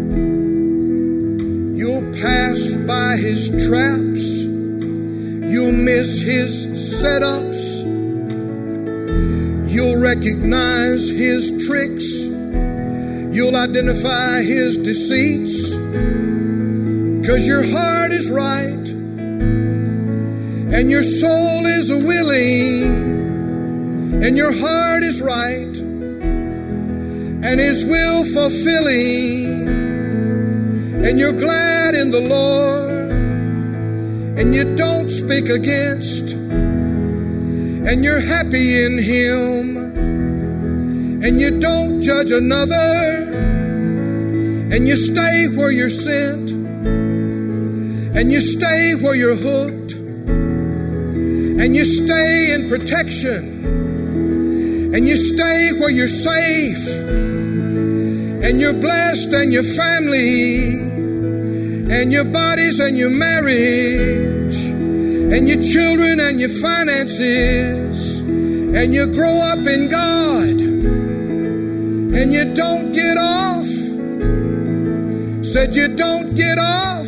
You'll pass by His traps, you'll miss his setups. You'll recognize his tricks. You'll identify his deceits. 'Cause your heart is right and your soul is willing, and your heart is right and his will fulfilling, and you're glad in the Lord and you don't speak against, and you're happy in him and you don't judge another, and you stay where you're sent, and you stay where you're hooked, and you stay in protection, and you stay where you're safe, and you're blessed, and your family, and your bodies, and your marriage, and your children, and your finances, and you grow up in God, and you don't get off. Said you don't get off.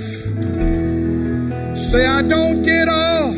Say, I don't get off,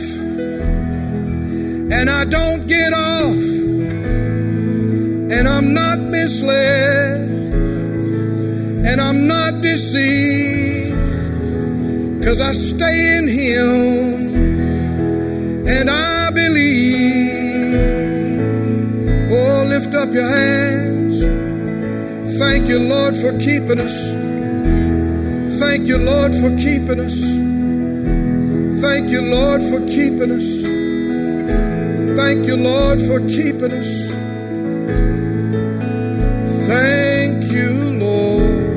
and I don't get off, and I'm not misled, and I'm not deceived, 'cause I stay in him, and I believe. Oh, lift up your hands. Thank you, Lord, for keeping us. Thank you, Lord, for keeping us. Thank you, Lord, for keeping us. Thank you, Lord, for keeping us. Thank you, Lord.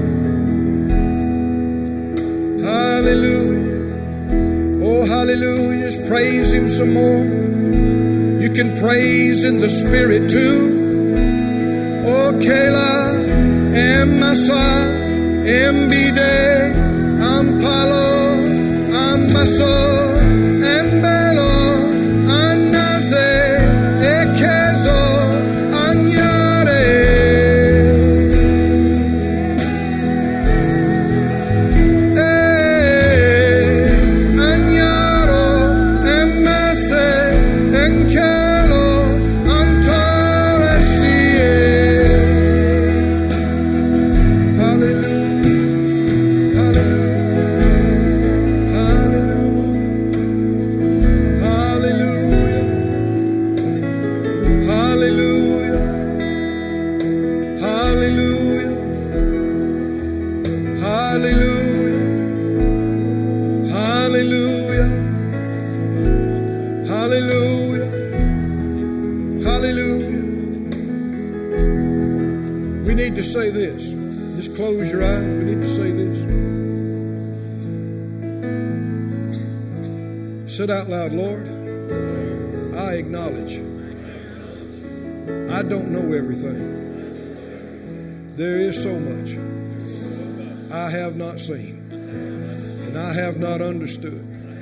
Hallelujah. Oh, hallelujah. Just praise him some more. You can praise in the Spirit too. Oh, Kela, Emasa, Mbide, Ampalo, Ambaso. Say this. Just close your eyes. We need to say this. Say out loud, Lord, I acknowledge I don't know everything. There is so much I have not seen and I have not understood.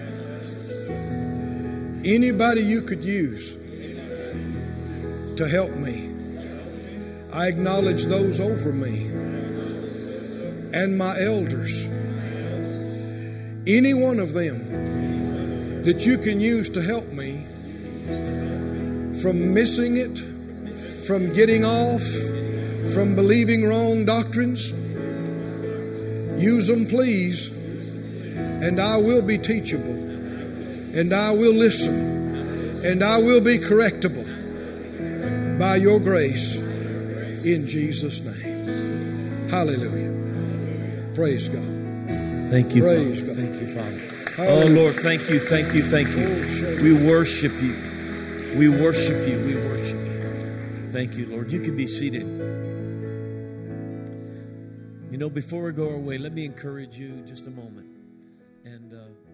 Anybody you could use to help me, I acknowledge those over me and my elders. Any one of them that you can use to help me from missing it, from getting off, from believing wrong doctrines. Use them, please, and I will be teachable, and I will listen, and I will be correctable by your grace. In Jesus' name. Hallelujah. Praise God. Thank you, Praise Father. God. Thank you, Father. Hallelujah. Oh, Lord, thank you, thank you, thank you. We worship you. We worship you. We worship you. Thank you, Lord. You can be seated. You know, before we go our way, let me encourage you just a moment. And uh,